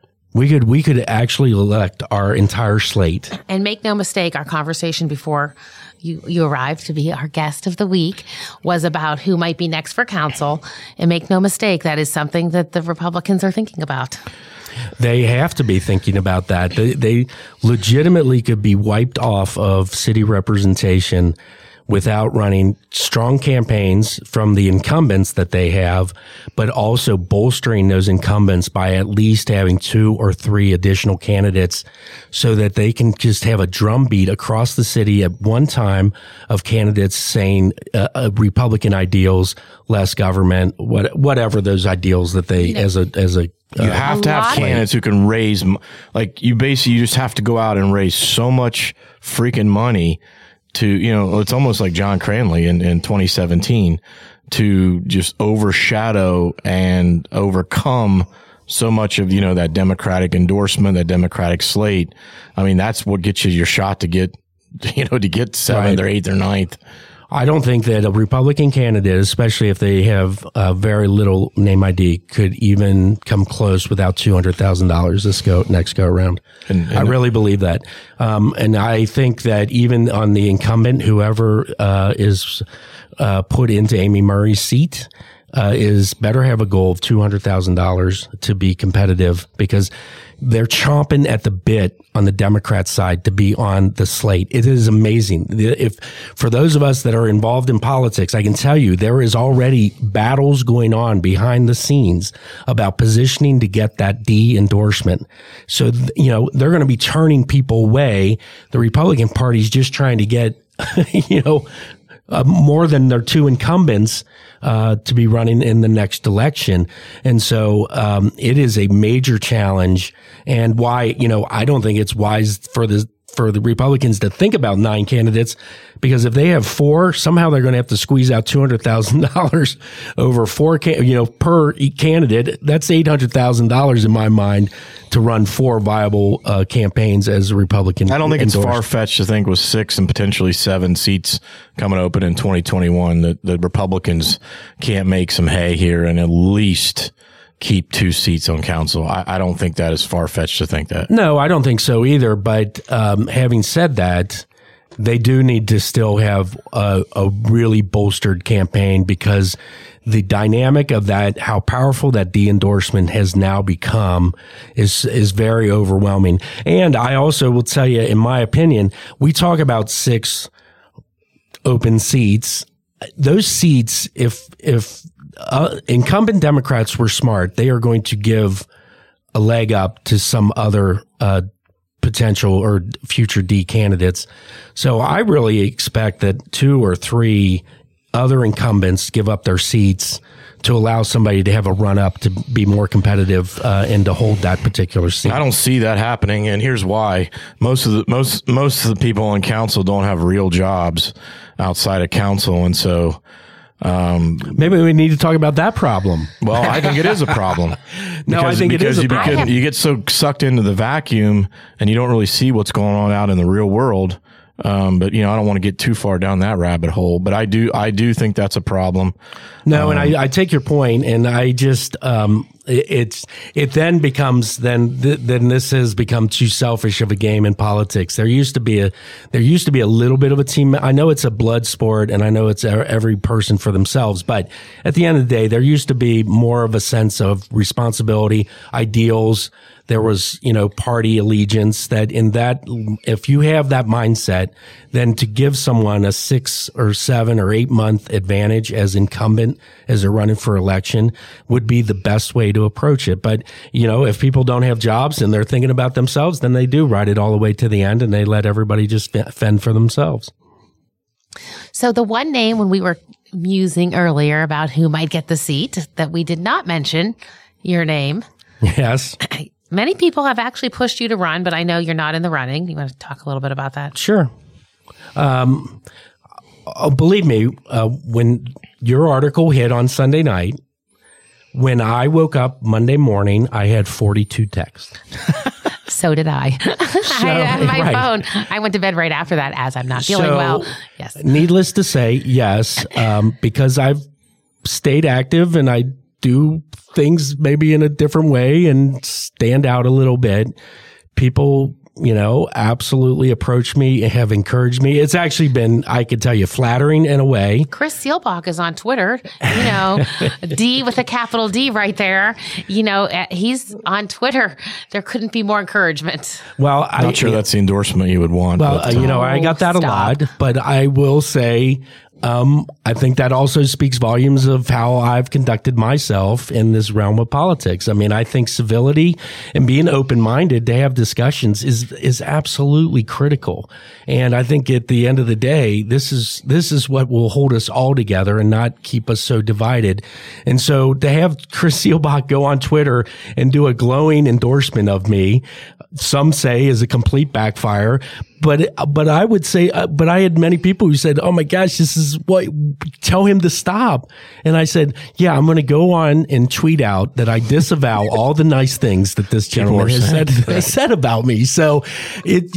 We could actually elect our entire slate. And make no mistake, our conversation before you arrived to be our guest of the week was about who might be next for council. And make no mistake, that is something that the Republicans are thinking about. They have to be thinking about that. They legitimately could be wiped off of city representation without running strong campaigns from the incumbents that they have, but also bolstering those incumbents by at least having 2 or 3 additional candidates so that they can just have a drumbeat across the city at one time of candidates saying Republican ideals, less government, whatever those ideals that they, you have to have candidates who can raise, like, you just have to go out and raise so much freaking money to, it's almost like John Cranley in 2017 to just overshadow and overcome so much of, that Democratic endorsement, that Democratic slate. I mean, that's what gets you your shot to get, to get 7th or 8th or 9th. I don't think that a Republican candidate, especially if they have very little name ID, could even come close without $200,000 next go around. And I really believe that. And I think that even on the incumbent, whoever is put into Amy Murray's seat is better have a goal of $200,000 to be competitive, because they're chomping at the bit on the Democrat side to be on the slate. It is amazing. If for those of us that are involved in politics, I can tell you there is already battles going on behind the scenes about positioning to get that D endorsement. So, they're going to be turning people away. The Republican Party's just trying to get, more than their 2 incumbents to be running in the next election. And so it is a major challenge. And why, I don't think it's wise for the Republicans to think about 9 candidates, because if they have 4, somehow they're going to have to squeeze out $200,000 over 4, per candidate. That's $800,000 in my mind to run 4 viable campaigns as a Republican. I don't think it's far-fetched to think with 6 and potentially 7 seats coming open in 2021 that the Republicans can't make some hay here and at least keep 2 seats on council. I don't think that is far-fetched to think that. No, I don't think so either. But having said that, they do need to still have a really bolstered campaign, because the dynamic of that, how powerful that de-endorsement has now become is very overwhelming. And I also will tell you, in my opinion, we talk about 6 open seats. Those seats, if incumbent Democrats were smart, they are going to give a leg up to some other potential or future D candidates. So I really expect that 2 or 3 other incumbents give up their seats to allow somebody to have a run up to be more competitive and to hold that particular seat. I don't see that happening, and here's why. Most of the people on council don't have real jobs outside of council, and so maybe we need to talk about that problem. Well, I think it is a problem. No, I think it is a problem. You get so sucked into the vacuum and you don't really see what's going on out in the real world. But I don't want to get too far down that rabbit hole, but I do think that's a problem. No, and I take your point, and I just, it then becomes, then this has become too selfish of a game in politics. There used to be a little bit of a team. I know it's a blood sport, and I know it's every person for themselves, but at the end of the day, there used to be more of a sense of responsibility, ideals, there was, party allegiance. That if you have that mindset, then to give someone a 6 or 7 or 8 month advantage as incumbent as they're running for election would be the best way to approach it. But, if people don't have jobs and they're thinking about themselves, then they do ride it all the way to the end and they let everybody just fend for themselves. So the one name when we were musing earlier about who might get the seat that we did not mention, your name. Yes. Many people have actually pushed you to run, but I know you're not in the running. You want to talk a little bit about that? Sure. Believe me, when your article hit on Sunday night, when I woke up Monday morning, I had 42 texts. So did I. I had my phone. I went to bed right after that as I'm not feeling well. Yes. Needless to say, yes, because I've stayed active and I do things maybe in a different way and stand out a little bit. People, absolutely approach me and have encouraged me. It's actually been, I could tell you, flattering in a way. Chris Seelbach is on Twitter, D with a capital D right there. He's on Twitter. There couldn't be more encouragement. Well, I'm not sure that's the endorsement you would want. Well, I got that a lot, but I will say, I think that also speaks volumes of how I've conducted myself in this realm of politics. I mean, I think civility and being open-minded to have discussions is absolutely critical. And I think at the end of the day, this is what will hold us all together and not keep us so divided. And so to have Chris Seelbach go on Twitter and do a glowing endorsement of me, some say is a complete backfire. But I would say, but I had many people who said, "Oh my gosh, this is what, tell him to stop." And I said, "Yeah, I'm going to go on and tweet out that I disavow all the nice things that this gentleman has said about me." So it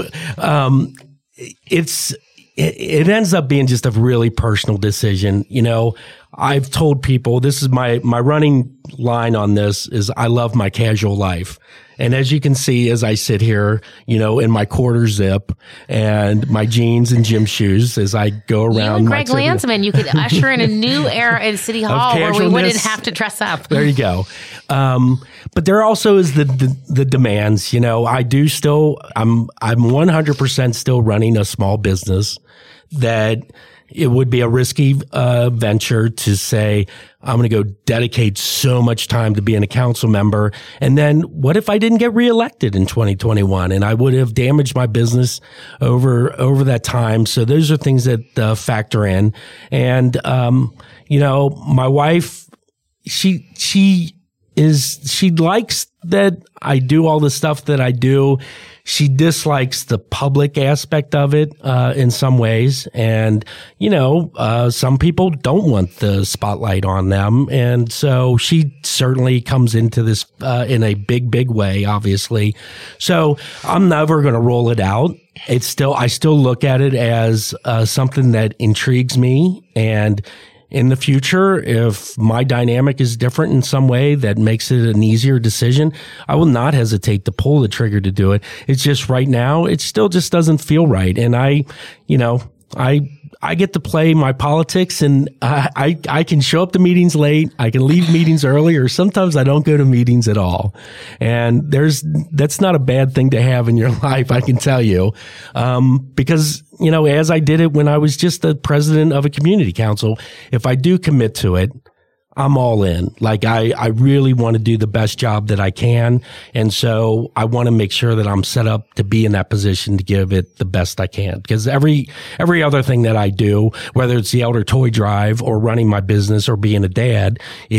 ends up being just a really personal decision. I've told people, this is my running line on this is I love my casual life. And as you can see, as I sit here, in my quarter zip and my jeans and gym shoes as I go around. You and Greg Landsman, you could usher in a new era in City Hall where we wouldn't have to dress up. There you go. But there also is the demands. I do still, I'm 100% still running a small business that it would be a risky venture to say, I'm going to go dedicate so much time to being a council member. And then what if I didn't get reelected in 2021 and I would have damaged my business over that time? So those are things that factor in. And, my wife, she likes that I do all the stuff that I do. She dislikes the public aspect of it, in some ways. And, some people don't want the spotlight on them. And so she certainly comes into this, in a big, big way, obviously. So I'm never going to roll it out. I still look at it as, something that intrigues me. And in the future, if my dynamic is different in some way that makes it an easier decision, I will not hesitate to pull the trigger to do it. It's just right now, it still just doesn't feel right. And I get to play my politics and I can show up to meetings late. I can leave meetings early, or sometimes I don't go to meetings at all. And that's not a bad thing to have in your life, I can tell you. Because, as I did it when I was just the president of a community council, if I do commit to it, I'm all in. Like I really want to do the best job that I can. And so I want to make sure that I'm set up to be in that position to give it the best I can. Because every other thing that I do, whether it's the Elder Toy Drive or running my business or being a dad,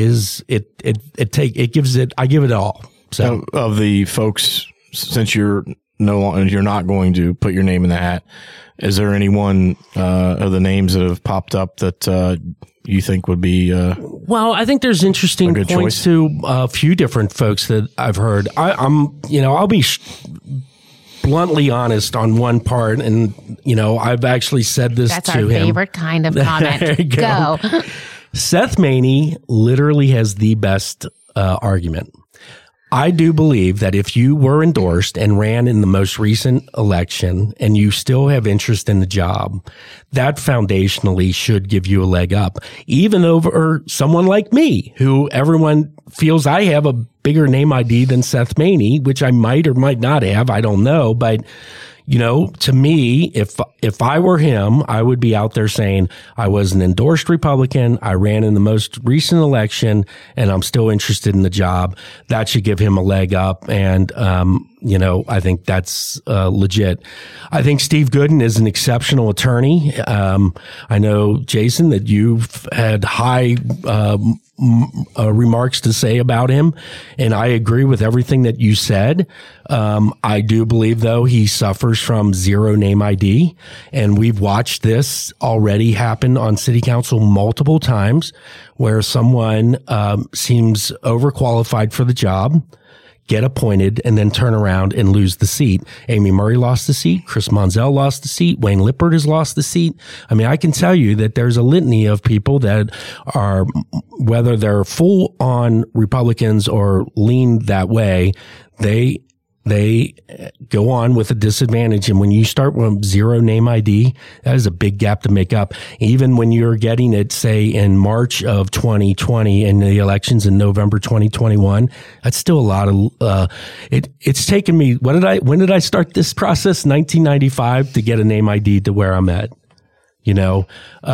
I give it all. So of the folks, since you're not going to put your name in the hat, is there anyone of the names that have popped up that you think would be well, I think there's interesting points choice to a few different folks that I've heard. I'll be bluntly honest on one part, and I've actually said this That's to him. That's our favorite kind of comment. There you go. Seth Maney literally has the best argument. I do believe that if you were endorsed and ran in the most recent election and you still have interest in the job, that foundationally should give you a leg up, even over someone like me, who everyone feels I have a bigger name ID than Seth Maney, which I might or might not have. I don't know. But, you know, to me, if I were him, I would be out there saying I was an endorsed Republican. I ran in the most recent election and I'm still interested in the job. That should give him a leg up. And, you know, I think that's legit. I think Steve Gooden is an exceptional attorney. I know, Jason, that you've had high remarks to say about him, and I agree with everything that you said. I do believe, though, he suffers from zero name ID, and we've watched this already happen on city council multiple times where someone seems overqualified for the job, get appointed, and then turn around and lose the seat. Amy Murray lost the seat. Chris Monzell lost the seat. Wayne Lippert has lost the seat. I mean, I can tell you that there's a litany of people that are, whether they're full on Republicans or lean that way, they go on with a disadvantage. And when you start with zero name ID, that is a big gap to make up. Even when you're getting it, say, in March of 2020 and the elections in November 2021, that's still a lot of, it's taken me, when did I start this process? 1995 to get a name ID to where I'm at. You know,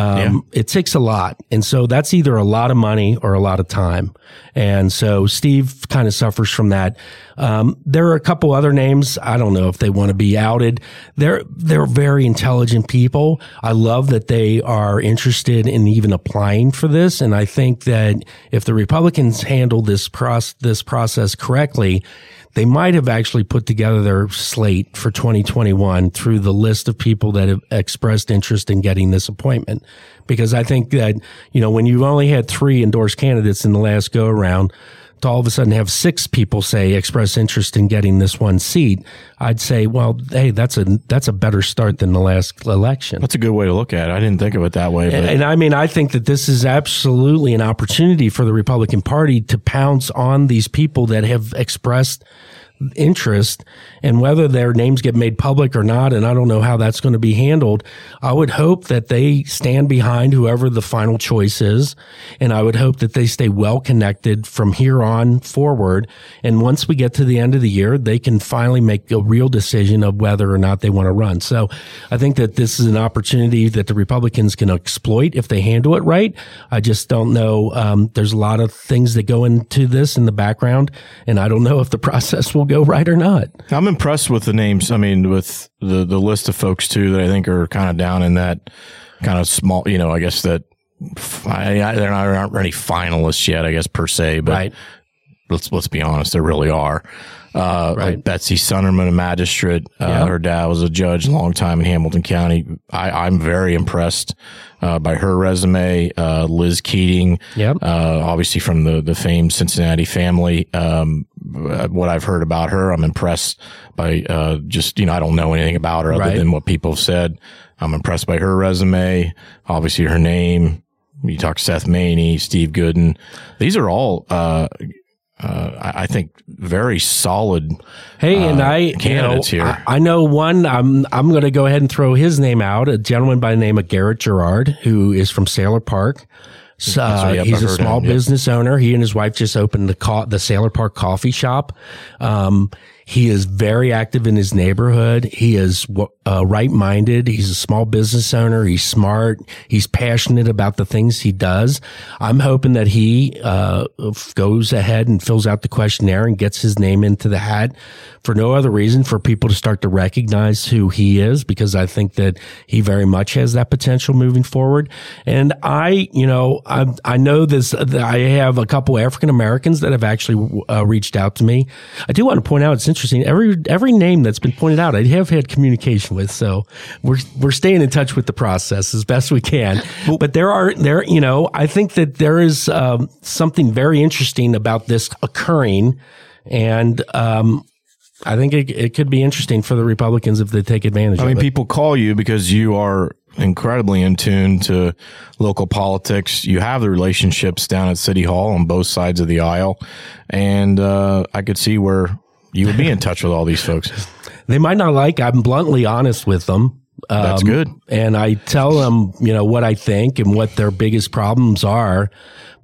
it takes a lot. And so that's either a lot of money or a lot of time. And so Steve kind of suffers from that. There are a couple other names. I don't know if they want to be outed. They're very intelligent people. I love that they are interested in even applying for this. And I think that if the Republicans handle this process correctly, they might have actually put together their slate for 2021 through the list of people that have expressed interest in getting this appointment. Because I think that, you know, when you've only had 3 endorsed candidates in the last go around, to all of a sudden have 6 people say express interest in getting this one seat, I'd say, well, hey, that's a better start than the last election. That's a good way to look at it. I didn't think of it that way. But. And I mean, I think that this is absolutely an opportunity for the Republican Party to pounce on these people that have expressed interest, and whether their names get made public or not, and I don't know how that's going to be handled, I would hope that they stand behind whoever the final choice is, and I would hope that they stay well connected from here on forward, and once we get to the end of the year, they can finally make a real decision of whether or not they want to run. So I think that this is an opportunity that the Republicans can exploit if they handle it right. I just don't know. There's a lot of things that go into this in the background, and I don't know if the process will go right or not. I'm impressed with the names. I mean, with the list of folks too that I think are kind of down in that kind of small, you know, I guess that they're not any finalists yet, I guess, per se, but right. let's be honest, there really are. Right. Like Betsy Sunderman, a magistrate. Her dad was a judge a long time in Hamilton County. I'm very impressed by her resume. Liz Keating, obviously from the famed Cincinnati family. What I've heard about her, I'm impressed by just, you know, I don't know anything about her other than what people have said. I'm impressed by her resume, obviously her name. You talk Seth Maney, Steve Gooden. These are all I think very solid. Hey, and candidates here. I know one. I'm going to go ahead and throw his name out. A gentleman by the name of Garrett Gerard, who is from Sailor Park. He's a small business owner. He and his wife just opened the Sailor Park coffee shop. He is very active in his neighborhood. He is right-minded. He's a small business owner. He's smart. He's passionate about the things he does. I'm hoping that he goes ahead and fills out the questionnaire and gets his name into the hat for no other reason for people to start to recognize who he is, because I think that he very much has that potential moving forward. And I know this. I have a couple African Americans that have actually reached out to me. I do want to point out, it's interesting. Every name that's been pointed out, I have had communication with. So we're staying in touch with the process as best we can. But I think that there is something very interesting about this occurring, and I think it could be interesting for the Republicans if they take advantage of it. I mean, people call you because you are incredibly in tune to local politics. You have the relationships down at City Hall on both sides of the aisle. And I could see where you would be in touch with all these folks. They might not I'm bluntly honest with them. That's good. And I tell them, what I think and what their biggest problems are.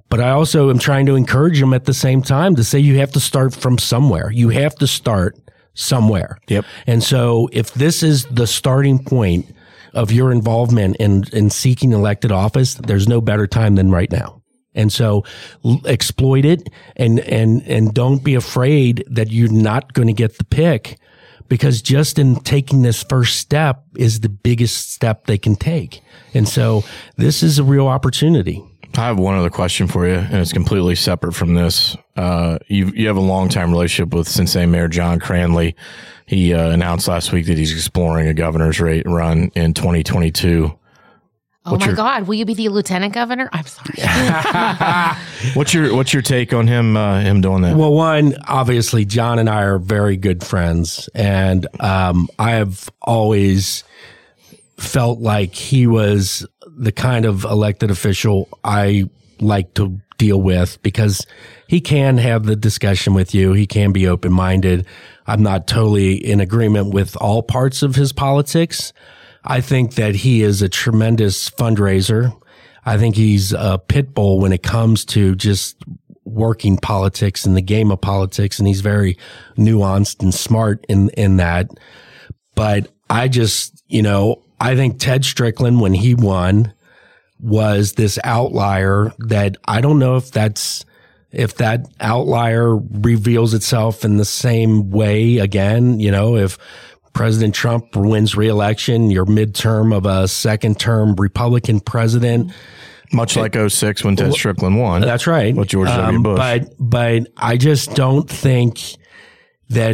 But I also am trying to encourage them at the same time to say you have to start from somewhere. You have to start somewhere. Yep. And so if this is the starting point of your involvement in seeking elected office, there's no better time than right now. And so exploit it and don't be afraid that you're not going to get the pick, because just in taking this first step is the biggest step they can take. And so this is a real opportunity. I have one other question for you, and it's completely separate from this. You have a long-time relationship with Cincinnati Mayor John Cranley. He announced last week that he's exploring a governor's run in 2022. Oh my God! Will you be the lieutenant governor? I'm sorry. What's your take on him doing that? Well, one, obviously, John and I are very good friends, and I have always felt like he was the kind of elected official I like to deal with, because he can have the discussion with you. He can be open-minded. I'm not totally in agreement with all parts of his politics. I think that he is a tremendous fundraiser. I think he's a pit bull when it comes to just working politics and the game of politics. And he's very nuanced and smart in that. But I just, I think Ted Strickland, when he won, was this outlier that I don't know if that outlier reveals itself in the same way again. If President Trump wins re-election, your midterm of a second-term Republican president. Much like 2006 when Ted Strickland won. That's right. With George W. Bush. But I just don't think that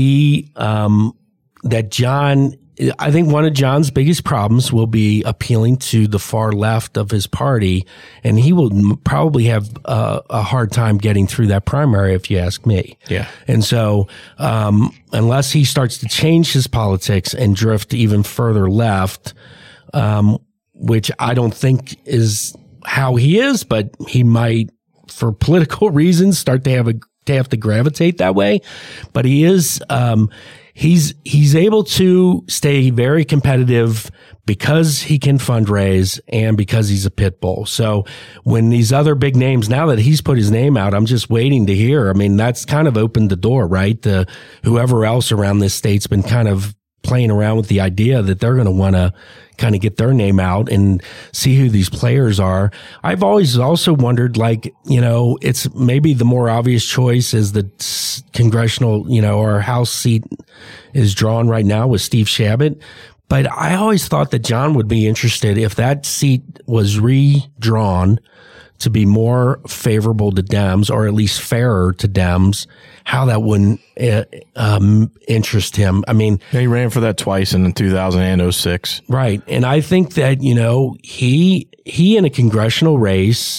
that John, I think one of John's biggest problems will be appealing to the far left of his party, and he will probably have a hard time getting through that primary, if you ask me. Yeah. And so, unless he starts to change his politics and drift even further left, which I don't think is how he is, but he might, for political reasons, start to have to gravitate that way. But he is, he's able to stay very competitive because he can fundraise and because he's a pit bull. So when these other big names, now that he's put his name out, I'm just waiting to hear. I mean, that's kind of opened the door, right? Whoever else around this state's been kind of playing around with the idea that they're going to want to kind of get their name out and see who these players are. I've always also wondered, it's maybe the more obvious choice is the congressional, or House seat is drawn right now with Steve Chabot. But I always thought that John would be interested if that seat was redrawn to be more favorable to Dems, or at least fairer to Dems, how that wouldn't interest him. I mean, he ran for that twice in 2000 and 2006. Right. And I think that, he in a congressional race,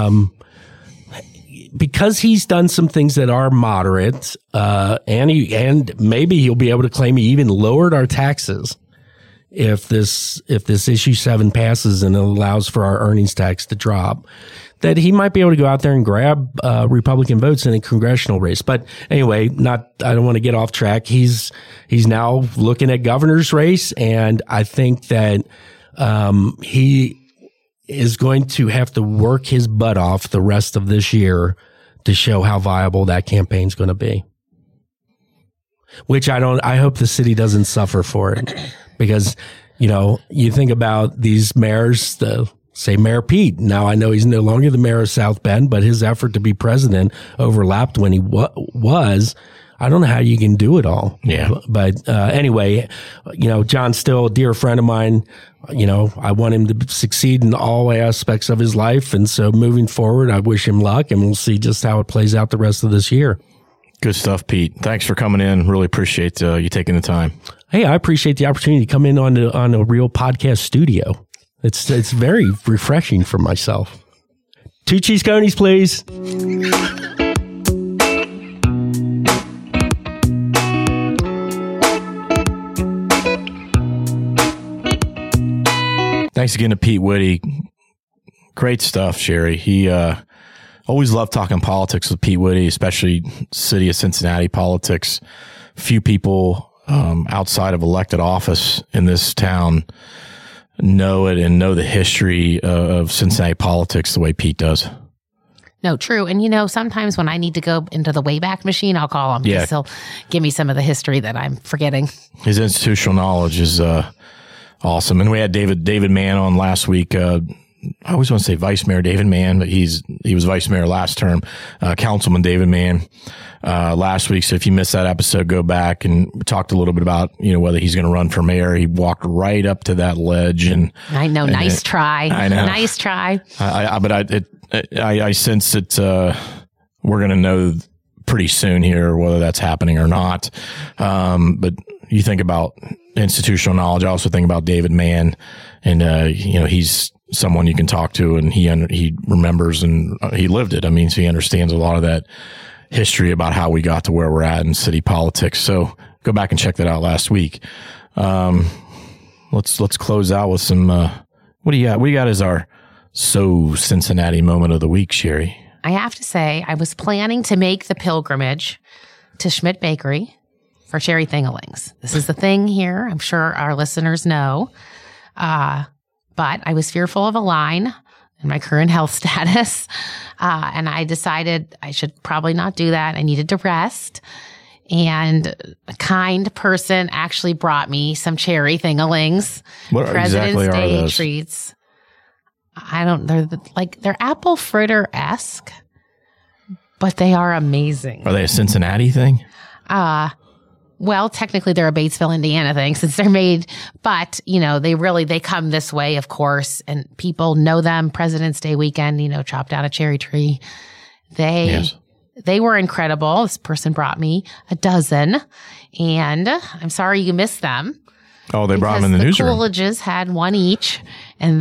because he's done some things that are moderate, and maybe he'll be able to claim he even lowered our taxes if this issue 7 passes and allows for our earnings tax to drop, that he might be able to go out there and grab Republican votes in a congressional race. But anyway, I don't want to get off track. He's now looking at governor's race, and I think that he is going to have to work his butt off the rest of this year to show how viable that campaign's going to be. Which I hope the city doesn't suffer for it, because, you think about these mayors, say Mayor Pete. Now, I know he's no longer the mayor of South Bend, but his effort to be president overlapped when he was. I don't know how you can do it all. Yeah. But anyway, John's still a dear friend of mine. I want him to succeed in all aspects of his life. And so moving forward, I wish him luck, and we'll see just how it plays out the rest of this year. Good stuff, Pete. Thanks for coming in. Really appreciate you taking the time. Hey, I appreciate the opportunity to come in on a real podcast studio. It's very refreshing for myself. 2 cheese conies, please. Thanks again to Pete Whitty. Great stuff, Sherry. He always loved talking politics with Pete Whitty, especially city of Cincinnati politics. Few people outside of elected office in this town know it and know the history of Cincinnati politics the way Pete does. No, true. And sometimes when I need to go into the Wayback Machine, I'll call him. Yeah. Because he'll give me some of the history that I'm forgetting. His institutional knowledge is awesome. And we had David Mann on last week. I always want to say Vice Mayor David Mann, but he was Vice Mayor last term. Councilman David Mann last week. So if you missed that episode, go back, and we talked a little bit about whether he's going to run for mayor. He walked right up to that ledge, and I know, nice try. I know, nice try. I sense that we're going to know pretty soon here whether that's happening or not. But you think about institutional knowledge. I also think about David Mann, and he's someone you can talk to, and he remembers, and he lived it. I mean, so he understands a lot of that history about how we got to where we're at in city politics. So go back and check that out last week. Let's close out with some. What do you got? What do you got as our Cincinnati moment of the week, Sherry? I have to say, I was planning to make the pilgrimage to Schmidt Bakery for cherry thingalings. This is the thing here. I'm sure our listeners know. But I was fearful of a line in my current health status. And I decided I should probably not do that. I needed to rest. And a kind person actually brought me some cherry thingalings. What President's exactly are Day those? treats. They're apple fritter-esque, but they are amazing. Are they a Cincinnati thing? Well, technically they're a Batesville, Indiana thing since they're made, but they come this way, of course, and people know them. President's Day weekend, chop down a cherry tree. They were incredible. This person brought me a dozen, and I'm sorry you missed them. Oh, they brought them in the newsroom. The Coolidges had one each, and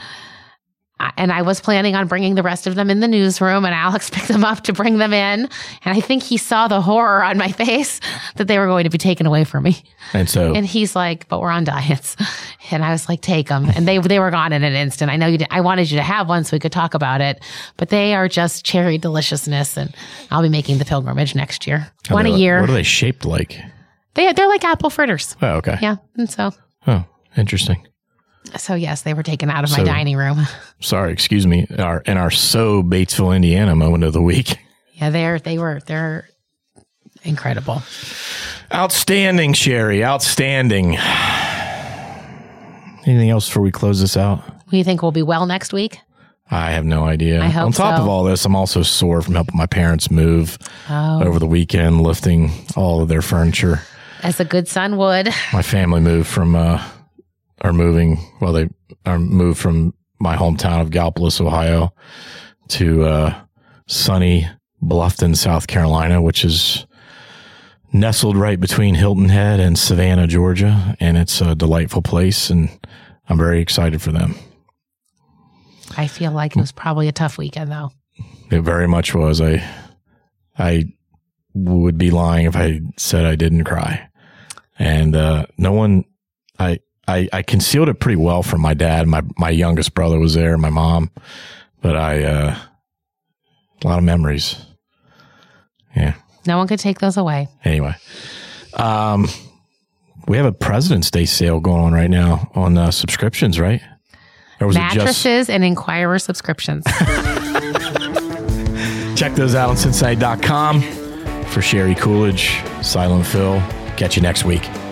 I was planning on bringing the rest of them in the newsroom, and Alex picked them up to bring them in. And I think he saw the horror on my face that they were going to be taken away from me. And he's like, but we're on diets. And I was like, take them. And they were gone in an instant. I know I wanted you to have one so we could talk about it, but they are just cherry deliciousness. And I'll be making the pilgrimage next year. One a year. What are they shaped like? They're like apple fritters. Oh, okay. Yeah. And so. Oh, interesting. So yes, they were taken out of my dining room. Sorry, excuse me. In our Batesville, Indiana moment of the week. Yeah, they're incredible. Outstanding, Sherry. Outstanding. Anything else before we close this out? Do you think we'll be well next week? I have no idea. I hope On top so. of all this, I'm also sore from helping my parents move over the weekend, lifting all of their furniture. As a good son would. My family moved from they moved from my hometown of Gallipolis, Ohio, to sunny Bluffton, South Carolina, which is nestled right between Hilton Head and Savannah, Georgia, and it's a delightful place, and I'm very excited for them. I feel like it was probably a tough weekend, though. It very much was. I would be lying if I said I didn't cry, and no one. I concealed it pretty well from my dad. My youngest brother was there, my mom, but a lot of memories. Yeah. No one could take those away. Anyway, we have a President's Day sale going on right now on subscriptions, right? Or was Mattresses and Inquirer subscriptions. Check those out on Cincinnati.com. For Sherry Coolidge, Silent Phil. Catch you next week.